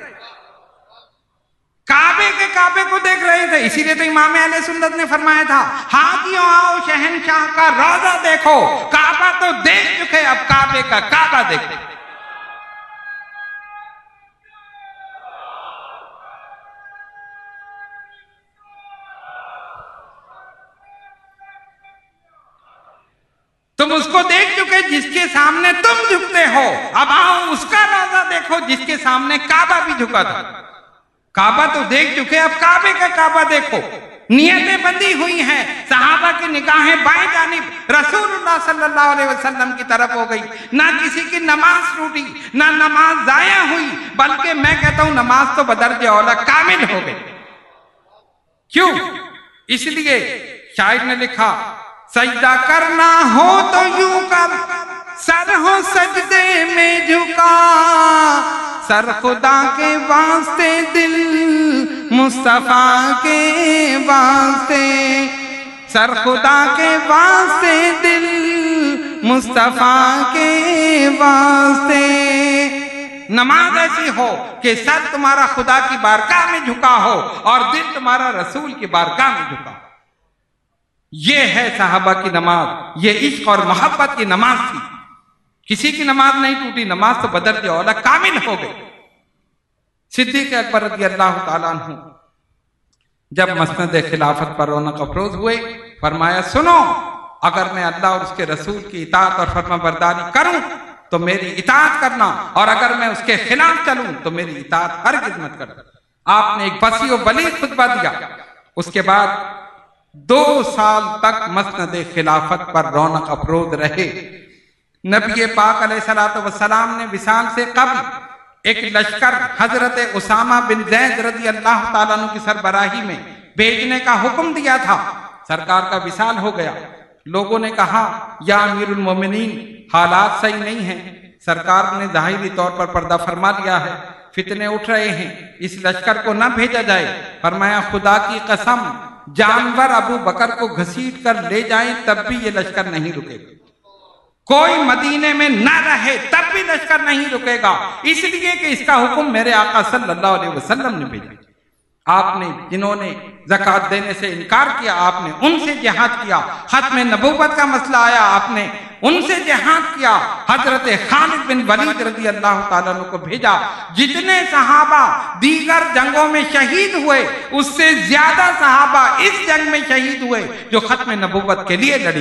کعبے کے کعبے کو دیکھ رہے تھے. اسی لیے تو امام اہل سنت نے فرمایا تھا، حاجیوں آؤ شہنشاہ کا روضہ دیکھو. کعبہ تو دیکھ چکے، اب کعبے کا کعبہ دیکھو. تم اس کو دیکھ چکے جس کے سامنے تم جھکتے ہو، اب آؤ اس کا روضہ دیکھو جس کے سامنے کعبہ بھی جھکا تھا. کعبہ تو دیکھ چکے، اب کعبے کا کعبہ دیکھو. نیتیں بندی ہوئی ہیں، صحابہ کی نگاہیں بائیں جانب رسول اللہ صلی اللہ علیہ وسلم کی طرف ہو گئی. نہ کسی کی نماز ٹوٹی، نہ نماز ضائع ہوئی، بلکہ میں کہتا ہوں نماز تو بدرجہ اولیٰ کامل ہو گئی. کیوں؟ اس لیے شاعر نے لکھا، سجدہ کرنا ہو تو یوں کر، سر ہو سجدے میں جھکا، سر خدا کے واسطے، دل مصطفیٰ کے واسطے، سر خدا کے واسطے، دل مصطفیٰ کے واسطے. نماز ایسی ہو کہ سر تمہارا خدا کی بارگاہ میں جھکا ہو اور دل تمہارا رسول کی بارگاہ میں جھکا. یہ ہے صحابہ کی نماز، یہ عشق اور محبت کی نماز تھی. کسی کی نماز نہیں ٹوٹی، نماز تو بدرجہ اولیٰ کامل ہو گئی. صدیق اکبر رضی اللہ تعالیٰ عنہ جب مسند خلافت پر رونق افروز ہوئے، فرمایا سنو، اگر میں اللہ اور اس کے رسول کی اطاعت اور فرما برداری کروں تو میری اطاعت کرنا، اور اگر میں اس کے خلاف چلوں تو میری اطاعت ہرگز مت کرنا. آپ نے ایک وسیع و بلیغ خطبہ دیا. اس کے بعد 2 سال تک مسند خلافت پر رونق افروز رہے. نبی پاک علیہ الصلوۃ والسلام نے وصال سے قبل ایک لشکر حضرت اسامہ بن زید رضی اللہ تعالیٰ عنہ کی سربراہی میں بھیجنے کا حکم دیا تھا. سرکار کا وصال ہو گیا. لوگوں نے کہا یا امیر المومنین، حالات صحیح نہیں ہیں، سرکار نے ظاہری طور پر پردہ فرما لیا ہے، فتنے اٹھ رہے ہیں، اس لشکر کو نہ بھیجا جائے. فرمایا خدا کی قسم، جانور ابو بکر کو گھسیٹ کر لے جائیں تب بھی یہ لشکر نہیں رکے گا. کوئی مدینے میں نہ رہے تب بھی لشکر نہیں رکے گا، اس لیے کہ اس کا حکم میرے آقا صلی اللہ علیہ وسلم نے بھیجا. آپ نے جنہوں نے زکوٰۃ دینے سے انکار کیا، آپ نے ان سے جہاد کیا. ختم نبوت کا مسئلہ آیا، آپ نے ان سے جہاد کیا. حضرت خالد بن ولید رضی اللہ تعالیٰ عنہ کو بھیجا. جتنے صحابہ دیگر جنگوں میں شہید ہوئے، اس سے زیادہ صحابہ اس جنگ میں شہید ہوئے جو ختم نبوت کے لیے لڑی.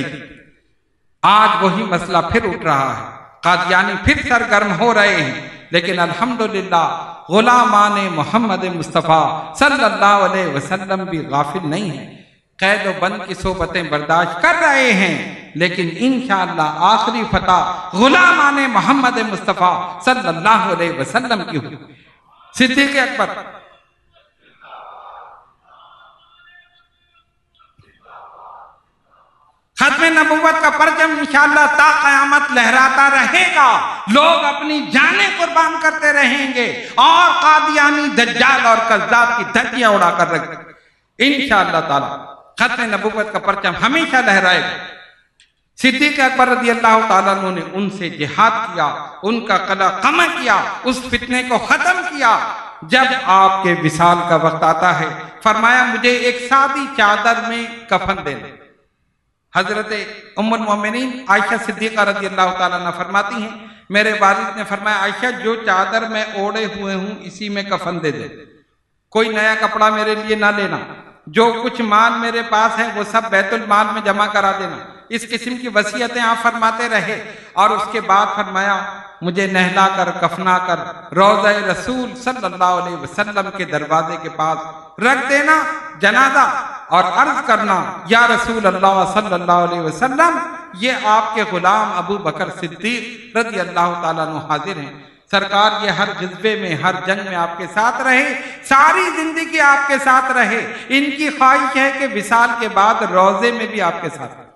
آج وہی مسئلہ پھر اٹھ رہا ہے، قادیانی پھر سرگرم ہو رہے ہیں، لیکن الحمدللہ غلامان محمد مصطفیٰ صلی اللہ علیہ وسلم بھی غافل نہیں ہیں. قید و بند کی صحبتیں برداشت کر رہے ہیں، لیکن انشاءاللہ آخری فتح غلامان محمد مصطفیٰ صلی اللہ علیہ وسلم کی ہوئی. صدیق اکبر ختم نبوت کا پرچم انشاءاللہ تا قیامت لہراتا رہے گا، لوگ اپنی جانیں قربان کرتے رہیں گے اور قادیانی دجال اور کذاب کی دھجیاں اڑا کر رکھیں گے انشاءاللہ تعالی۔ ختم نبوت کا پرچم ہمیشہ لہرائے گا۔ صدیق اکبر رضی اللہ تعالیٰ عنہ نے ان سے جہاد کیا، ان کا قلع قمع کیا، اس فتنے کو ختم کیا۔ جب آپ کے وصال کا وقت آتا ہے فرمایا مجھے ایک سادی چادر میں کفن دینا۔ حضرت ام المومنین عائشہ صدیقہ رضی اللہ تعالیٰ عنہ فرماتی ہیں میرے والد نے فرمایا عائشہ جو چادر میں اوڑے ہوئے ہوں اسی میں کفن دے دے، کوئی نیا کپڑا میرے لیے نہ لینا، جو کچھ مال میرے پاس ہے وہ سب بیت المال میں جمع کرا دینا۔ اس قسم کی وصیتیں آپ فرماتے رہے اور اس کے بعد فرمایا مجھے نہلا کر کفنا کر روضہ رسول صلی اللہ علیہ وسلم کے دروازے کے پاس رکھ دینا جنازہ اور عرض کرنا یا رسول اللہ صلی اللہ علیہ وسلم یہ آپ کے غلام ابو بکر صدیق رضی اللہ تعالیٰ عنہ حاضر ہیں، سرکار یہ ہر جذبے میں ہر جنگ میں آپ کے ساتھ رہے، ساری زندگی آپ کے ساتھ رہے، ان کی خواہش ہے کہ وصال کے بعد روضے میں بھی آپ کے ساتھ رہے۔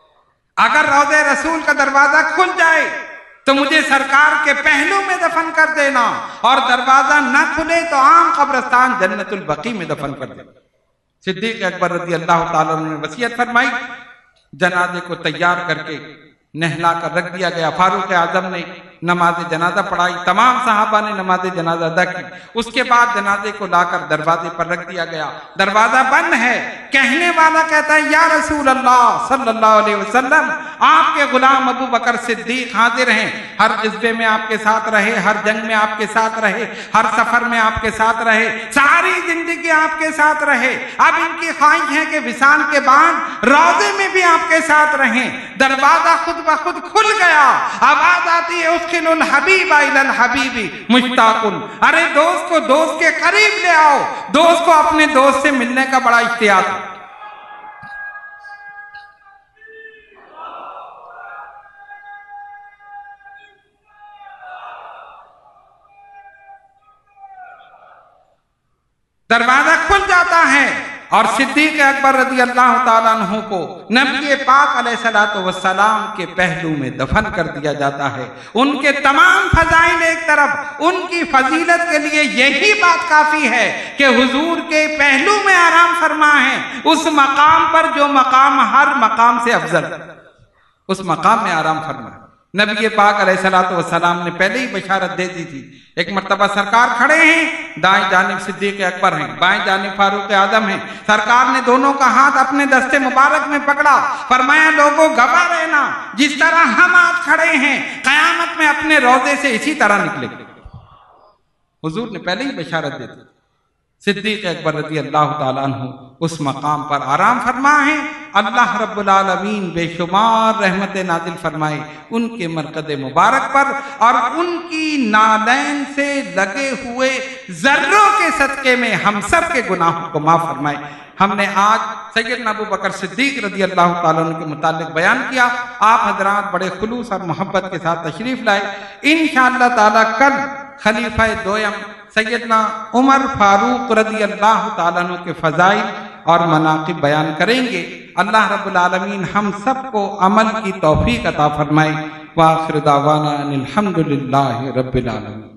اگر روضہ رسول کا دروازہ کھل جائے تو مجھے سرکار کے پہلو میں دفن کر دینا اور دروازہ نہ کھلے تو عام قبرستان جنت البقیع میں دفن کر دینا۔ صدیق اکبر رضی اللہ تعالیٰ عنہ نے وصیت فرمائی، جنازے کو تیار کر کے نہلا کر رکھ دیا گیا۔ فاروق اعظم نے نماز جنازہ پڑھائی، تمام صحابہ نے نماز جنازہ ادا کی، اس کے بعد جنازے کو لا کر دروازے پر رکھ دیا گیا۔ دروازہ بند ہے، کہنے والا کہتا ہے یا رسول اللہ صلی اللہ علیہ وسلم آپ کے غلام ابو بکر صدیق حاضر ہیں، ہر جذبے میں آپ کے ساتھ رہے، ہر جنگ میں آپ کے ساتھ رہے، ہر سفر میں آپ کے ساتھ رہے، ساری زندگی آپ کے ساتھ رہے، اب ان کی خواہش ہے کہ وصال کے بعد روضے میں بھی آپ کے ساتھ رہیں۔ دروازہ خود بخود کھل گیا، آواز آتی ہے ادخلوا الحبیب الی الحبیب مشتاق، ارے دوست کو دوست کے قریب لے آؤ، دوست کو اپنے دوست سے ملنے کا بڑا اشتیاق ہے۔ دروازہ کھل جاتا ہے اور صدیق اکبر رضی اللہ تعالیٰ عنہ کو نبی پاک علیہ الصلوۃ والسلام کے پہلو میں دفن کر دیا جاتا ہے۔ ان کے تمام فضائل ایک طرف، ان کی فضیلت کے لیے یہی بات کافی ہے کہ حضور کے پہلو میں آرام فرما ہے، اس مقام پر جو مقام ہر مقام سے افضل، اس مقام میں آرام فرما ہے۔ نبی پاک علیہ الصلوۃ والسلام نے پہلے ہی بشارت دے دی تھی۔ ایک مرتبہ سرکار کھڑے ہیں، دائیں جانب صدیق اکبر ہیں، بائیں جانب فاروق اعظم ہیں، سرکار نے دونوں کا ہاتھ اپنے دستے مبارک میں پکڑا، فرمایا لوگوں گواہ رہنا جس طرح ہم آج کھڑے ہیں قیامت میں اپنے روضے سے اسی طرح نکلے گے۔ حضور نے پہلے ہی بشارت دے دی۔ صدیق اکبر رضی اللہ تعالیٰ عنہ اس مقام پر آرام فرما ہے۔ اللہ رب العالمین بے شمار رحمت نازل فرمائے ان کے مرقد مبارک پر، اور ان کی نالین سے لگے ہوئے ذروں کے صدقے میں ہم سب کے گناہوں کو معاف فرمائے۔ ہم نے آج سیدنا ابو بکر صدیق رضی اللہ تعالیٰ عنہ کے متعلق بیان کیا، آپ حضرات بڑے خلوص اور محبت کے ساتھ تشریف لائے۔ انشاءاللہ تعالیٰ کل خلیفہ دویم سیدنا عمر فاروق رضی اللہ تعالیٰ عنہ کے فضائل اور مناقب بیان کریں گے۔ اللہ رب العالمین ہم سب کو عمل کی توفیق عطا فرمائے۔ وآخر دعوانا ان الحمد للہ رب العالمین۔